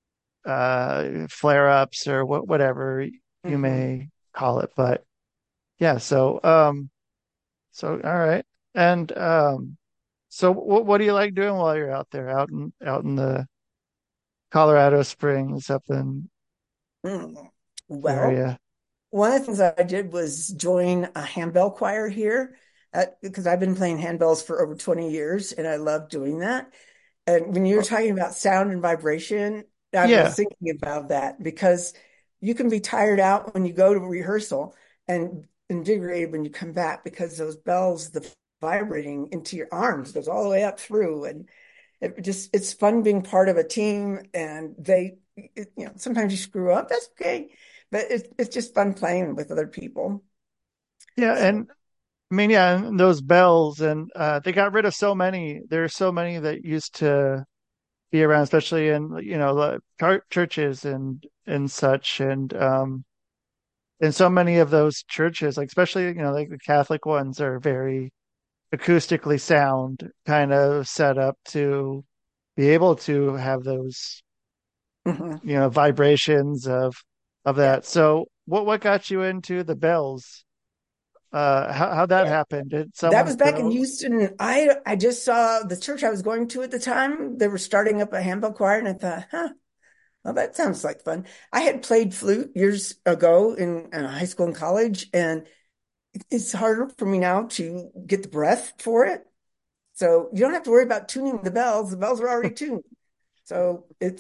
[SPEAKER 2] flare-ups or whatever you
[SPEAKER 4] Hmm.
[SPEAKER 2] may call it. But yeah, so all right. And so what do you like doing while you're out there, out in the Colorado Springs, up in
[SPEAKER 4] Mm.
[SPEAKER 2] the
[SPEAKER 4] Well,
[SPEAKER 2] area?
[SPEAKER 4] one of the things I did was join a handbell choir here because I've been playing handbells for over 20 years and I love doing that. And when you're
[SPEAKER 2] Oh,
[SPEAKER 4] talking about sound and vibration, I was
[SPEAKER 2] yeah,
[SPEAKER 4] thinking about that because you can be tired out when you go to rehearsal and invigorated when you come back because those bells, the vibrating into your arms goes all the way up through. And it's fun being part of a team. And sometimes you screw up, that's okay. But it's just fun playing with other people.
[SPEAKER 2] yeah,
[SPEAKER 4] So,
[SPEAKER 2] and I mean, yeah, and those bells, and they got rid of so many. There's so many that used to be around, especially in the churches and such, and so many of those churches, like especially like the Catholic ones, are very acoustically sound, kind of set up to be able to have those
[SPEAKER 4] mhm.
[SPEAKER 2] vibrations of
[SPEAKER 4] Yeah.
[SPEAKER 2] that. So what got you into the bells? How'd that happen? Did
[SPEAKER 4] That
[SPEAKER 2] someone
[SPEAKER 4] was back in
[SPEAKER 2] throw?
[SPEAKER 4] Houston. I just saw the church I was going to at the time. They were starting up a handbell choir, and I thought, huh, well, that sounds like fun. I had played flute years ago in high school and college, and it's harder for me now to get the breath for it. So you don't have to worry about tuning the bells. The bells are already tuned. So it's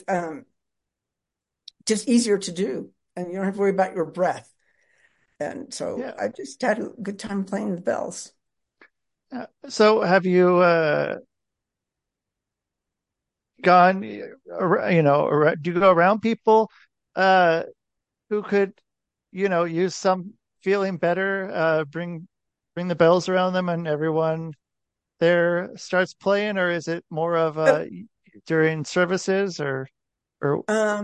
[SPEAKER 4] just easier to do, and you don't have to worry about your breath. And so
[SPEAKER 2] Yeah.
[SPEAKER 4] I just had a good time playing the bells.
[SPEAKER 2] So have you gone, do you go around people uh, who could, use some feeling better, bring the bells around them and everyone there starts playing, or is it more of during services or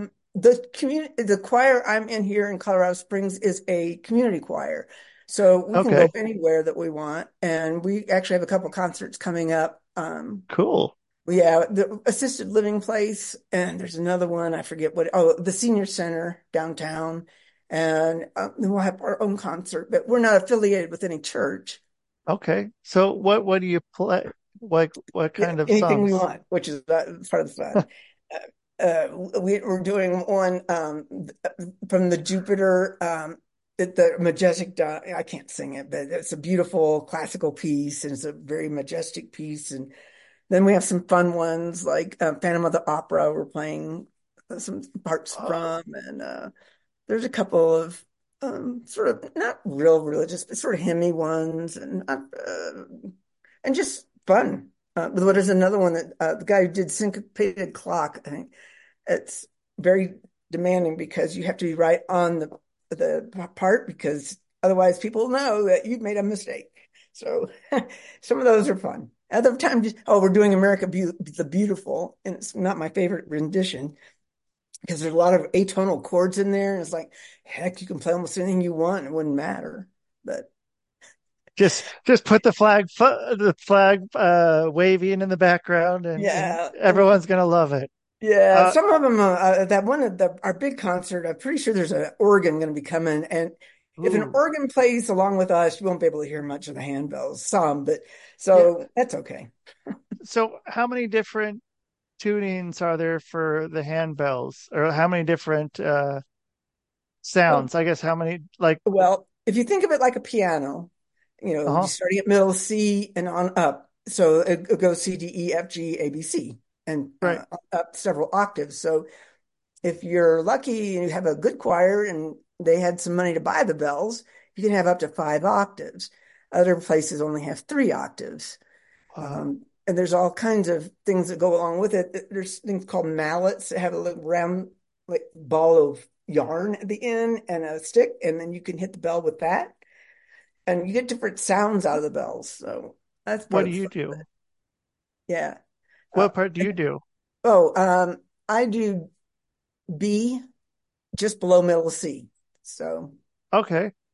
[SPEAKER 4] The choir I'm in here in Colorado Springs is a community choir. So we can go
[SPEAKER 2] okay,
[SPEAKER 4] anywhere that we want. And we actually have a couple concerts coming up.
[SPEAKER 2] cool.
[SPEAKER 4] Yeah, the assisted living place, and there's another one, I forget the senior center downtown. And then we'll have our own concert, but we're not affiliated with any church.
[SPEAKER 2] Okay. So what do you play? What
[SPEAKER 4] Yeah,
[SPEAKER 2] kind of
[SPEAKER 4] anything we
[SPEAKER 2] songs?
[SPEAKER 4] want, which is part of the fun. We're doing one from the Jupiter, the Majestic. I can't sing it, but it's a beautiful classical piece, and it's a very majestic piece. And then we have some fun ones like Phantom of the Opera. We're playing some parts
[SPEAKER 2] Oh,
[SPEAKER 4] from, and there's a couple of sort of not real religious, but sort of hymny ones, and just fun. What is another one that the guy who did Syncopated Clock? I think it's very demanding because you have to be right on the part because otherwise people know that you've made a mistake. So some of those are fun. Other times, oh, we're doing the Beautiful, and it's not my favorite rendition because there's a lot of atonal chords in there, and it's like, heck, you can play almost anything you want, it wouldn't matter. But
[SPEAKER 2] just put the flag waving in the background, and
[SPEAKER 4] yeah,
[SPEAKER 2] everyone's gonna love it.
[SPEAKER 4] yeah,
[SPEAKER 2] Uh,
[SPEAKER 4] some of them, that one at our big concert, I'm pretty sure there's an organ going to be coming. And if an
[SPEAKER 2] ooh.
[SPEAKER 4] organ plays along with us, you won't be able to hear much of the handbells, some, but
[SPEAKER 2] Yeah.
[SPEAKER 4] so that's okay.
[SPEAKER 2] So how many different tunings are there for the handbells, or how many different
[SPEAKER 4] Well,
[SPEAKER 2] sounds? I guess how many like
[SPEAKER 4] well, if you think of it like a piano, you're
[SPEAKER 2] uh-huh.
[SPEAKER 4] starting at middle C and on up. So it goes C, D, E, F, G, A, B, C, and
[SPEAKER 2] Right.
[SPEAKER 4] up several octaves. So if you're lucky and you have a good choir and they had some money to buy the bells, you can have up to 5 octaves. Other places only have 3 octaves.
[SPEAKER 2] Wow.
[SPEAKER 4] And there's all kinds of things that go along with it. There's things called mallets that have a little round like ball of yarn at the end and a stick, and then you can hit the bell with that, and you get different sounds out of the bells. So that's
[SPEAKER 2] What
[SPEAKER 4] part
[SPEAKER 2] do
[SPEAKER 4] of the
[SPEAKER 2] you
[SPEAKER 4] fun.
[SPEAKER 2] do?
[SPEAKER 4] Yeah. Uh,
[SPEAKER 2] What part do you do?
[SPEAKER 4] oh, I do B just below middle C. So
[SPEAKER 2] Okay.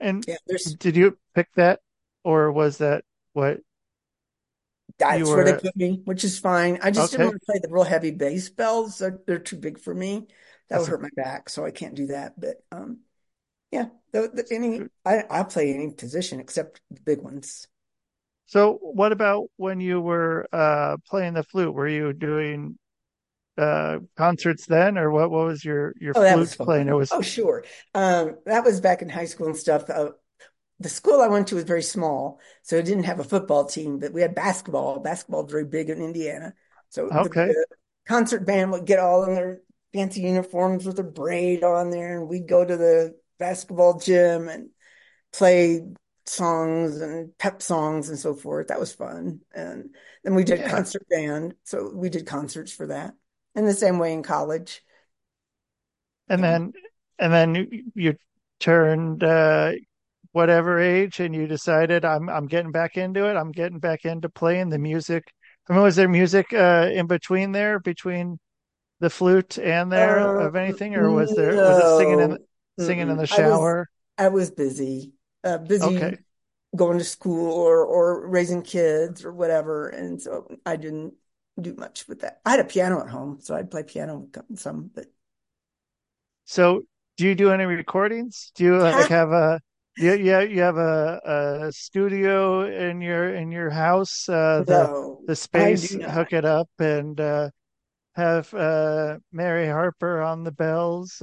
[SPEAKER 2] And
[SPEAKER 4] Yeah, there's
[SPEAKER 2] did you pick that, or was that what you
[SPEAKER 4] that's where they
[SPEAKER 2] were?
[SPEAKER 4] put me, which is fine. I just didn't
[SPEAKER 2] Okay.
[SPEAKER 4] want to play the real heavy bass bells. They're too big for me. That would
[SPEAKER 2] That's a,
[SPEAKER 4] hurt my back, so I can't do that. But yeah, I'll play any position except the big ones.
[SPEAKER 2] so what about when you were playing the flute? Were you doing concerts then, or what was your
[SPEAKER 4] Oh, that was
[SPEAKER 2] flute playing? It
[SPEAKER 4] fun.
[SPEAKER 2] was
[SPEAKER 4] Oh, sure. That was back in high school and stuff. The school I went to was very small, so it didn't have a football team, but we had basketball. Basketball was very big in Indiana. So
[SPEAKER 2] okay.
[SPEAKER 4] the concert band would get all in their fancy uniforms with a braid on there, and we'd go to the basketball gym and play songs and pep songs and so forth. That was fun. And then we did
[SPEAKER 2] Yeah.
[SPEAKER 4] concert band, so we did concerts for that. In the same way in college.
[SPEAKER 2] And
[SPEAKER 4] Yeah.
[SPEAKER 2] then you turned whatever age, and you decided I'm getting back into it. I'm getting back into playing the music. I mean, was there music in between there, between the flute and there of anything, or was it
[SPEAKER 4] No.
[SPEAKER 2] singing in
[SPEAKER 4] Mm-mm.
[SPEAKER 2] the shower?
[SPEAKER 4] I was busy.
[SPEAKER 2] Okay.
[SPEAKER 4] Busy going to school or raising kids or whatever. And so I didn't do much with that. I had a piano at home, so I'd play piano some, but
[SPEAKER 2] So do you do any recordings? Do you like have a you have a studio in your house,
[SPEAKER 4] no,
[SPEAKER 2] the
[SPEAKER 4] I
[SPEAKER 2] space,
[SPEAKER 4] do not.
[SPEAKER 2] hook it up and have Mary Harper on the bells?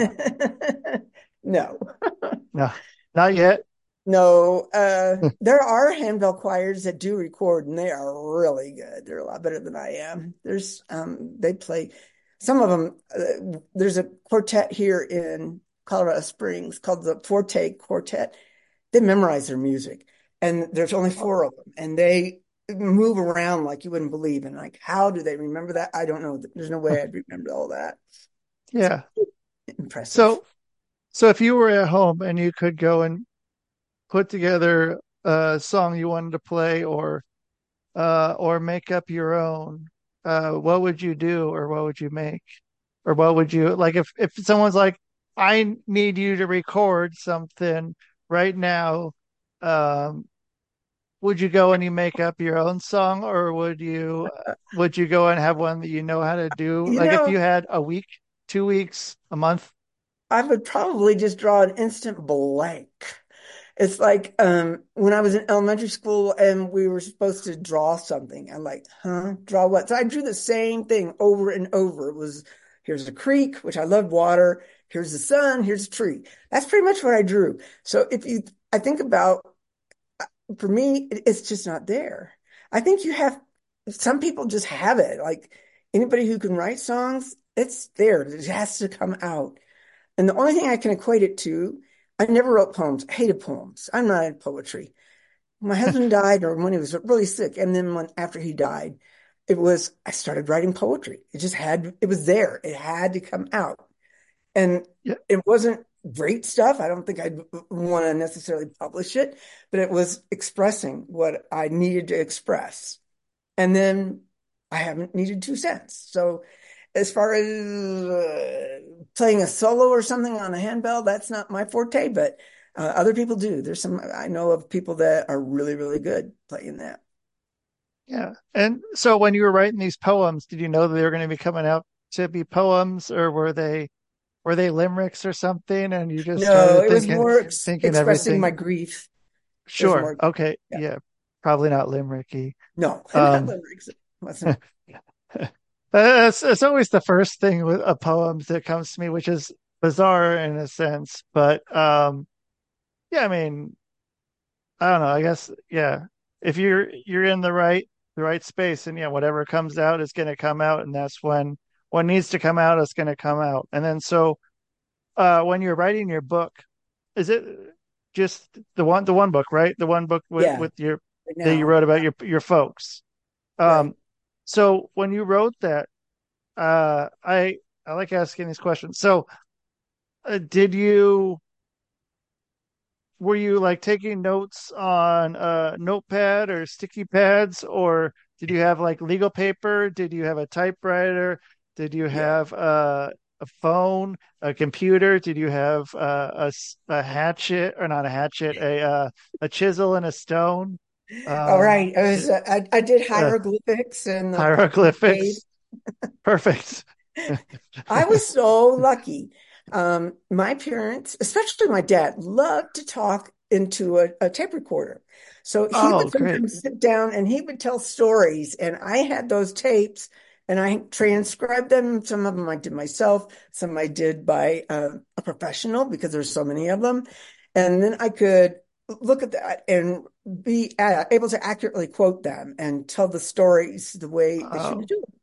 [SPEAKER 4] No.
[SPEAKER 2] No, not yet.
[SPEAKER 4] No, there are handbell choirs that do record, and they are really good. They're a lot better than I am. They play some of them. There's a quartet here in Colorado Springs called the Forte Quartet. They memorize their music, and there's only four of them, and they move around like you wouldn't believe. And like, how do they remember that? I don't know. There's no way I'd remember all that. It's
[SPEAKER 2] Yeah.
[SPEAKER 4] impressive.
[SPEAKER 2] So if you were at home and you could go and put together a song you wanted to play, or make up your own, what would you do, or what would you make? Or what would you like if someone's like, I need you to record something right now, um, would you go and you make up your own song, or would you go and have one that you know how to do?
[SPEAKER 4] You
[SPEAKER 2] Like if
[SPEAKER 4] know,
[SPEAKER 2] you had a week, 2 weeks, a month?
[SPEAKER 4] I would probably just draw an instant blank. It's like when I was in elementary school and we were supposed to draw something. I'm like, huh? Draw what? So I drew the same thing over and over. It was here's a creek, which I loved water. Here's the sun. Here's a tree. That's pretty much what I drew. So I think about, for me, it's just not there. I think some people just have it. Like anybody who can write songs, it's there. It has to come out. And the only thing I can equate it to, I never wrote poems. I hated poems. I'm not into poetry. My husband died, or when he was really sick, and then after he died, I started writing poetry. It was there. It had to come out. And
[SPEAKER 2] Yeah,
[SPEAKER 4] it wasn't great stuff. I don't think I'd want to necessarily publish it, but it was expressing what I needed to express. And then I haven't needed 2 cents. So as far as playing a solo or something on a handbell, that's not my forte, but other people do. I know of people that are really, really good playing that.
[SPEAKER 2] yeah. And so when you were writing these poems, did you know that they were going to be coming out to be poems, or were they limericks or something, and you just
[SPEAKER 4] No,
[SPEAKER 2] started
[SPEAKER 4] it was more
[SPEAKER 2] thinking
[SPEAKER 4] expressing my
[SPEAKER 2] everything?
[SPEAKER 4] grief. It was
[SPEAKER 2] Sure.
[SPEAKER 4] more,
[SPEAKER 2] Okay.
[SPEAKER 4] yeah.
[SPEAKER 2] Yeah. Probably not limericky.
[SPEAKER 4] No, not
[SPEAKER 2] Um,
[SPEAKER 4] lyrics. It wasn't.
[SPEAKER 2] it's always the first thing with a poem that comes to me, which is bizarre in a sense. But yeah, I mean, I don't know. I guess yeah. If you're in the right space, and yeah, whatever comes out is going to come out, and that's when what needs to come out is going to come out. And then so when you're writing your book, is it just the one book, right? The one book
[SPEAKER 4] Yeah,
[SPEAKER 2] with your
[SPEAKER 4] right
[SPEAKER 2] that you
[SPEAKER 4] now.
[SPEAKER 2] wrote about
[SPEAKER 4] Yeah,
[SPEAKER 2] your folks.
[SPEAKER 4] right.
[SPEAKER 2] Um, so when you wrote that, I like asking these questions. So, did you were you like taking notes on notepad or sticky pads, or did you have like legal paper? Did you have a typewriter? Did you
[SPEAKER 4] Yeah.
[SPEAKER 2] have a phone, a computer? Did you have a hatchet, or not a hatchet, a chisel and a stone?
[SPEAKER 4] All
[SPEAKER 2] Um,
[SPEAKER 4] right. I did
[SPEAKER 2] uh,
[SPEAKER 4] hieroglyphics and the copy paste.
[SPEAKER 2] hieroglyphics. Perfect.
[SPEAKER 4] I was so lucky. My parents, especially my dad, loved to talk into a tape recorder. So he
[SPEAKER 2] Oh,
[SPEAKER 4] would
[SPEAKER 2] great.
[SPEAKER 4] sometimes sit down and he would tell stories, and I had those tapes and I transcribed them. Some of them I did myself, some I did by a professional because there's so many of them. And then I could look at that and be able to accurately quote them and tell the stories the way they should
[SPEAKER 2] Oh,
[SPEAKER 4] do it.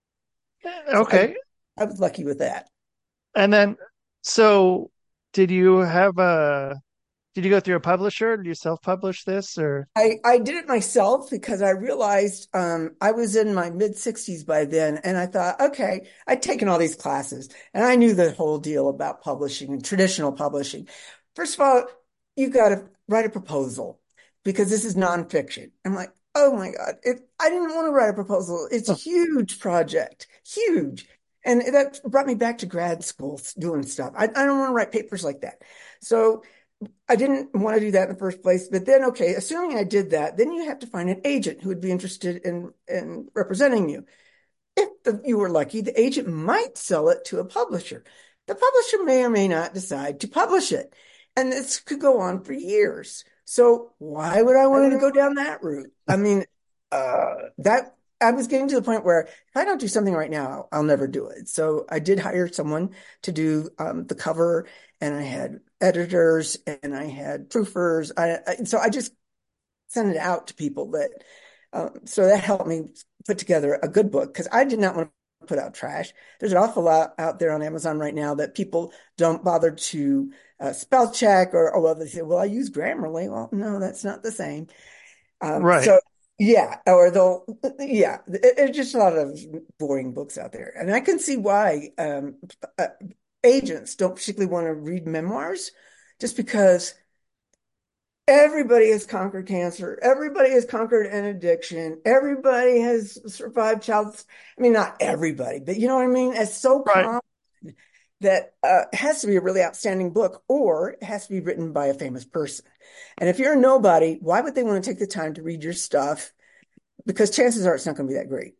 [SPEAKER 4] So
[SPEAKER 2] okay.
[SPEAKER 4] I was lucky with that.
[SPEAKER 2] And then, so did you have a, did you go through a publisher? Did you self-publish this or?
[SPEAKER 4] I did it myself because I realized I was in my mid 60s by then. And I thought, okay, I'd taken all these classes and I knew the whole deal about publishing and traditional publishing. First of all, you got to write a proposal because this is nonfiction. I'm like, oh my God, I didn't want to write a proposal. It's a huge project, huge. And that brought me back to grad school doing stuff. I don't want to write papers like that. So I didn't want to do that in the first place. But then, okay, assuming I did that, then you have to find an agent who would be interested in representing you. If you were lucky, the agent might sell it to a publisher. The publisher may or may not decide to publish it. And this could go on for years. So why would I want to go down that route? I mean, that I was getting to the point where if I don't do something right now, I'll never do it. So I did hire someone to do the cover, and I had editors and I had proofers. So I just sent it out to people that, so that helped me put together a good book because I did not want to put out trash. There's an awful lot out there on Amazon right now that people don't bother to spell check, or well, they say, well, I use Grammarly. Well, no, that's not the same.
[SPEAKER 2] Right.
[SPEAKER 4] So yeah, or they'll, yeah, it's just a lot of boring books out there. And I can see why uh, agents don't particularly want to read memoirs just because everybody has conquered cancer. Everybody has conquered an addiction. Everybody has survived I mean, not everybody, but you know what I mean? It's so
[SPEAKER 2] Right.
[SPEAKER 4] common that it has to be a really outstanding book, or it has to be written by a famous person. And if you're a nobody, why would they want to take the time to read your stuff? Because chances are it's not going to be that great.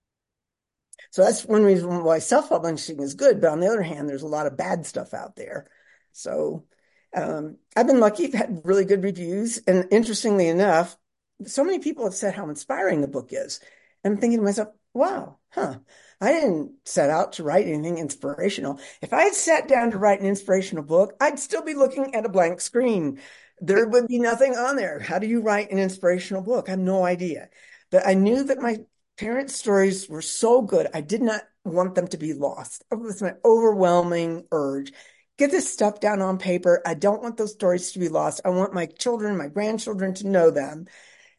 [SPEAKER 4] So that's one reason why self-publishing is good. But on the other hand, there's a lot of bad stuff out there. So I've been lucky. I've had really good reviews. And interestingly enough, so many people have said how inspiring the book is. And I'm thinking to myself, wow, huh. I didn't set out to write anything inspirational. If I had sat down to write an inspirational book, I'd still be looking at a blank screen. There would be nothing on there. How do you write an inspirational book? I have no idea. But I knew that my parents' stories were so good, I did not want them to be lost. It was my overwhelming urge. Get this stuff down on paper. I don't want those stories to be lost. I want my children, my grandchildren to know them.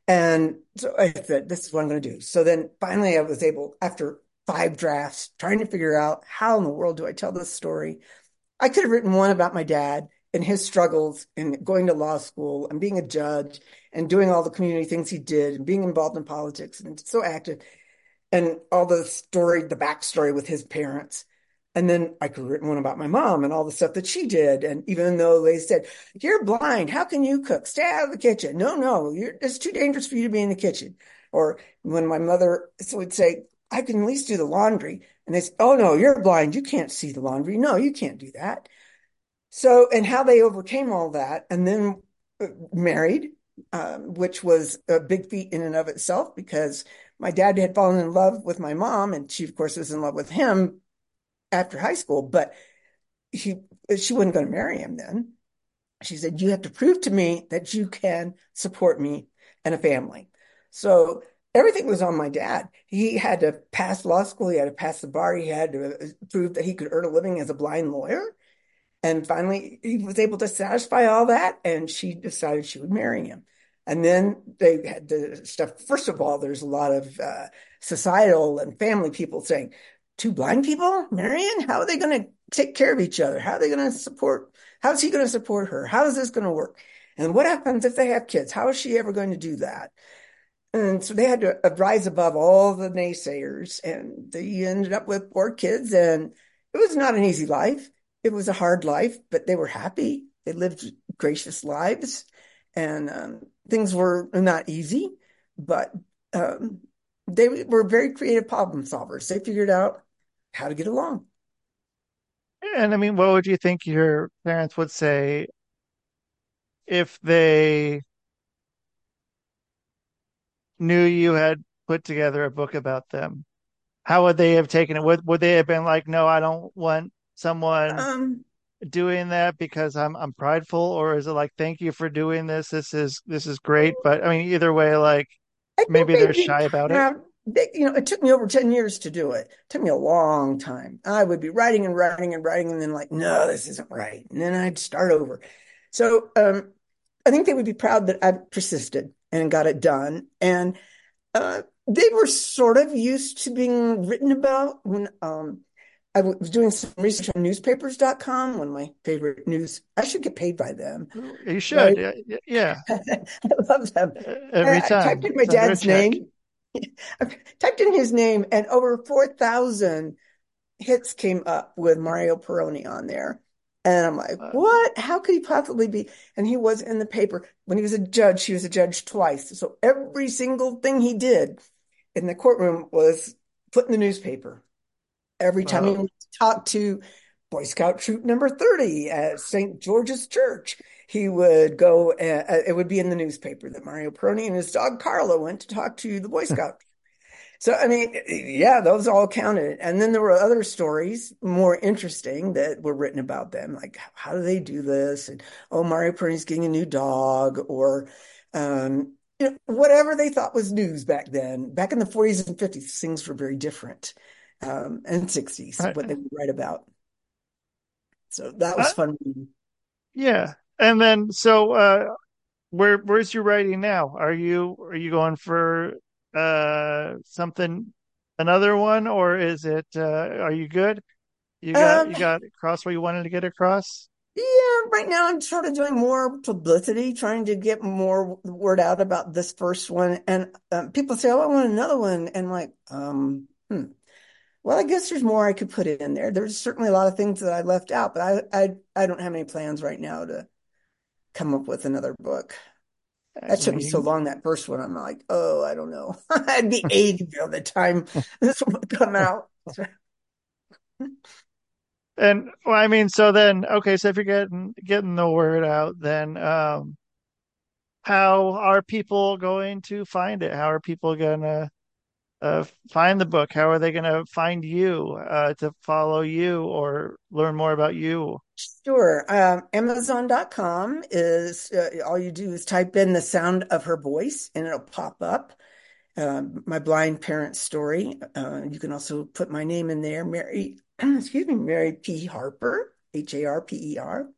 [SPEAKER 4] And so I said, this is what I'm going to do. So then finally I was able, after 5 drafts, trying to figure out how in the world do I tell this story. I could have written one about my dad and his struggles in going to law school and being a judge and doing all the community things he did and being involved in politics and so active, and all the backstory with his parents. And then I could have written one about my mom and all the stuff that she did. And even though they said, you're blind, how can you cook? Stay out of the kitchen. No, it's too dangerous for you to be in the kitchen. Or when my mother would say, I can at least do the laundry. And they say, oh no, you're blind. You can't see the laundry. No, you can't do that. So, and how they overcame all that and then married, which was a big feat in and of itself because my dad had fallen in love with my mom and she, of course, was in love with him after high school, but she wasn't going to marry him then. She said, you have to prove to me that you can support me and a family. So everything was on my dad. He had to pass law school. He had to pass the bar. He had to prove that he could earn a living as a blind lawyer. And finally, he was able to satisfy all that, and she decided she would marry him. And then they had the stuff. First of all, there's a lot of societal and family people saying, two blind people marrying? How are they going to take care of each other? How are they going to support? How is he going to support her? How is this going to work? And what happens if they have kids? How is she ever going to do that? And so they had to rise above all the naysayers, and they ended up with 4 kids, and it it was not an easy life. It was a hard life, but they were happy. They lived gracious lives, and things were not easy, but um, they were very creative problem solvers. They figured out how to get along.
[SPEAKER 2] And I mean, what would you think your parents would say if they knew you had put together a book about them? How would they have taken it? Would they have been like, no, I don't want someone
[SPEAKER 4] Um,
[SPEAKER 2] doing that because I'm prideful, or is it like, thank you for doing this. This is great. But I mean, either way, like
[SPEAKER 4] I think
[SPEAKER 2] maybe they're
[SPEAKER 4] they'd be
[SPEAKER 2] shy about it.
[SPEAKER 4] proud. It took me over 10 years to do it. It took me a long time. I would be writing and writing and writing, and then like, no, this isn't right. And then I'd start over. So I think they would be proud that I persisted and got it done. And they were sort of used to being written about when I was doing some research on newspapers.com, one of my favorite news. I should get paid by them.
[SPEAKER 2] You
[SPEAKER 4] But
[SPEAKER 2] should. Yeah.
[SPEAKER 4] I love them.
[SPEAKER 2] Every
[SPEAKER 4] I typed
[SPEAKER 2] time.
[SPEAKER 4] in my
[SPEAKER 2] Send her a
[SPEAKER 4] dad's
[SPEAKER 2] check.
[SPEAKER 4] name. I typed in his name, and over 4,000 hits came up with Mario Peroni on there. And I'm like,
[SPEAKER 2] Uh,
[SPEAKER 4] what? How could he possibly be? And he was in the paper. When he was a judge, he was a judge twice. So every single thing he did in the courtroom was put in the newspaper. Every time he
[SPEAKER 2] well,
[SPEAKER 4] went to talk to Boy Scout Troop number 30 at St. George's Church, he would go, it would be in the newspaper that Mario Peroni and his dog Carlo went to talk to the Boy Scout. So, I mean, yeah, those all counted. And then there were other stories more interesting that were written about them, like how do they do this? And oh, Mario Peroni's getting a new dog, or whatever they thought was news back then. Back in the 40s and 50s, things were very different, and 60s,
[SPEAKER 2] right.
[SPEAKER 4] what they would write about. So that was
[SPEAKER 2] Uh,
[SPEAKER 4] fun.
[SPEAKER 2] yeah. And then so where's your writing now? Are you going for something, another one, or is it are you good? You got
[SPEAKER 4] Um,
[SPEAKER 2] you got across where you wanted to get across?
[SPEAKER 4] Yeah, right now I'm sort of doing more publicity, trying to get more word out about this first one. And people say, "Oh, I want another one," and like, well, I guess there's more I could put in there. There's certainly a lot of things that I left out, but I don't have any plans right now to come up with another book.
[SPEAKER 2] I
[SPEAKER 4] That took me so
[SPEAKER 2] mean,
[SPEAKER 4] long. That first one, I'm like, oh, I don't know. I'd be 80 by the time this one would come out.
[SPEAKER 2] and well, I mean, so then okay, so if you're getting the word out, then how are people going to find it? How are people gonna find the book? How are they going to find you to follow you or learn more about you?
[SPEAKER 4] Sure. Amazon.com is all you do is type in the sound of her voice and it'll pop up. My blind parents story. You can also put my name in there, Mary, excuse me, Mary P. Harper, Harper.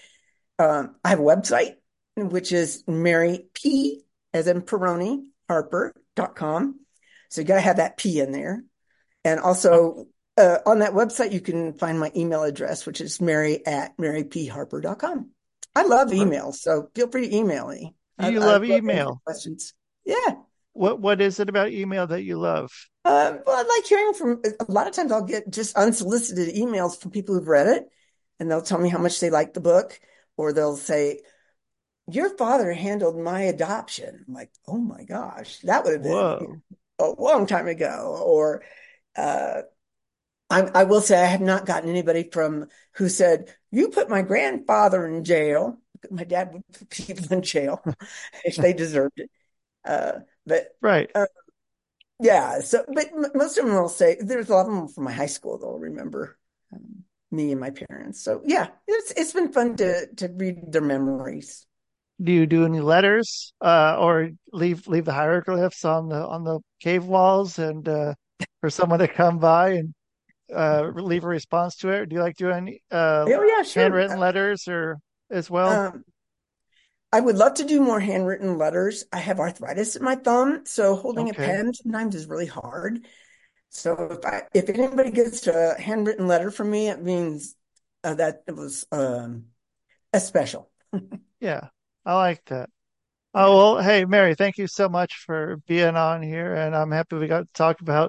[SPEAKER 4] I have a website, which is Mary P, as in Peroni, Harper.com. So you got to have that P in there. And
[SPEAKER 2] Oh,
[SPEAKER 4] also on that website, you can find my email address, which is mary@marypharper.com. I love emails, so feel free to email me.
[SPEAKER 2] you
[SPEAKER 4] I
[SPEAKER 2] love
[SPEAKER 4] love answering
[SPEAKER 2] email.
[SPEAKER 4] questions. Yeah.
[SPEAKER 2] What is it about email that you love?
[SPEAKER 4] Well, I like hearing from a lot of times I'll get just unsolicited emails from people who've read it and they'll tell me how much they like the book, or they'll say, your father handled my adoption. I'm like, oh my gosh, that would have been
[SPEAKER 2] Whoa.
[SPEAKER 4] a long time ago. Or uh, I will say I have not gotten anybody from who said, you put my grandfather in jail. My dad would put people in jail if they deserved it. Uh, but
[SPEAKER 2] Right.
[SPEAKER 4] uh, yeah, so but most of them will say there's a lot of them from my high school they'll remember me and my parents. So yeah, it's been fun to read their memories.
[SPEAKER 2] Do you do any letters or leave the hieroglyphs on the cave walls and for someone to come by and leave a response to it? Do you like doing
[SPEAKER 4] Oh yeah, sure.
[SPEAKER 2] handwritten letters or as well?
[SPEAKER 4] Um, I would love to do more handwritten letters. I have arthritis in my thumb, so holding a
[SPEAKER 2] Okay.
[SPEAKER 4] pen sometimes is really hard. So if anybody gets a handwritten letter from me, it means that it was a special.
[SPEAKER 2] Yeah. I like that. Oh,
[SPEAKER 4] Yeah.
[SPEAKER 2] well, hey, Mary, thank you so much for being on here. And I'm happy we got to talk about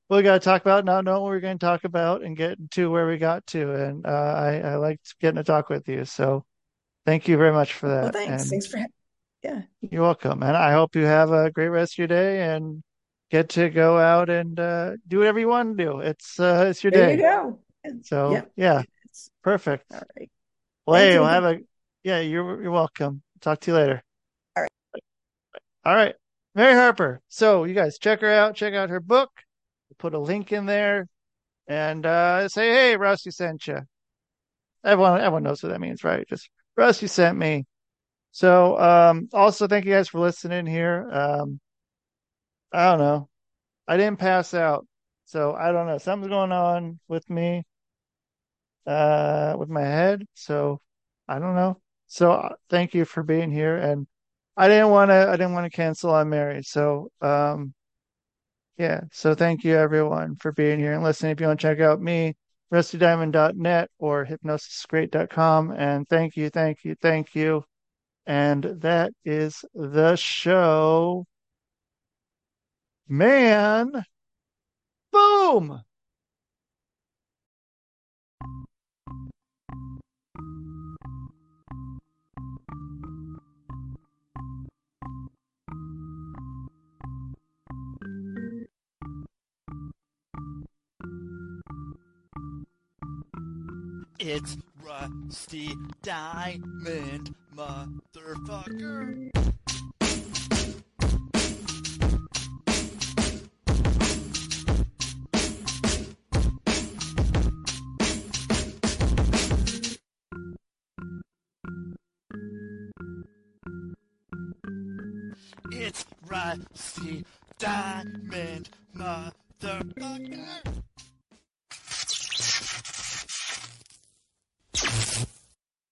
[SPEAKER 2] we got to talk about not knowing what we're going to talk about and get to where we got to. And I liked getting to talk with you. So thank you very much for
[SPEAKER 4] Well,
[SPEAKER 2] that.
[SPEAKER 4] thanks.
[SPEAKER 2] And
[SPEAKER 4] Thanks for yeah.
[SPEAKER 2] you're welcome. And I hope you have a great rest of your day and get to go out and do whatever you want to do. It's your
[SPEAKER 4] There you
[SPEAKER 2] day.
[SPEAKER 4] go.
[SPEAKER 2] So
[SPEAKER 4] Yeah.
[SPEAKER 2] yeah, perfect.
[SPEAKER 4] All right.
[SPEAKER 2] Well,
[SPEAKER 4] Thank
[SPEAKER 2] hey,
[SPEAKER 4] you
[SPEAKER 2] we'll
[SPEAKER 4] again.
[SPEAKER 2] have a yeah. You're welcome. Talk to you later.
[SPEAKER 4] All right.
[SPEAKER 2] All right, Mary Harper. So you guys check her out. Check out her book. Put a link in there and say, "Hey, Rusty sent you." Everyone knows what that means, right? Just Rusty sent me. So also thank you guys for listening here. I don't know. I didn't pass out, so I don't know. Something's going on with me, with my head. So I don't know. So thank you for being here, and I didn't want to cancel on Mary. So yeah. So thank you everyone for being here and listening. If you want to check out me, rustydiamond.net or hypnosisgreat.com. And thank you, thank you, thank you. And that is the show. Man, boom.
[SPEAKER 3] It's Rusty Diamond, motherfucker. It's Rusty Diamond, motherfucker.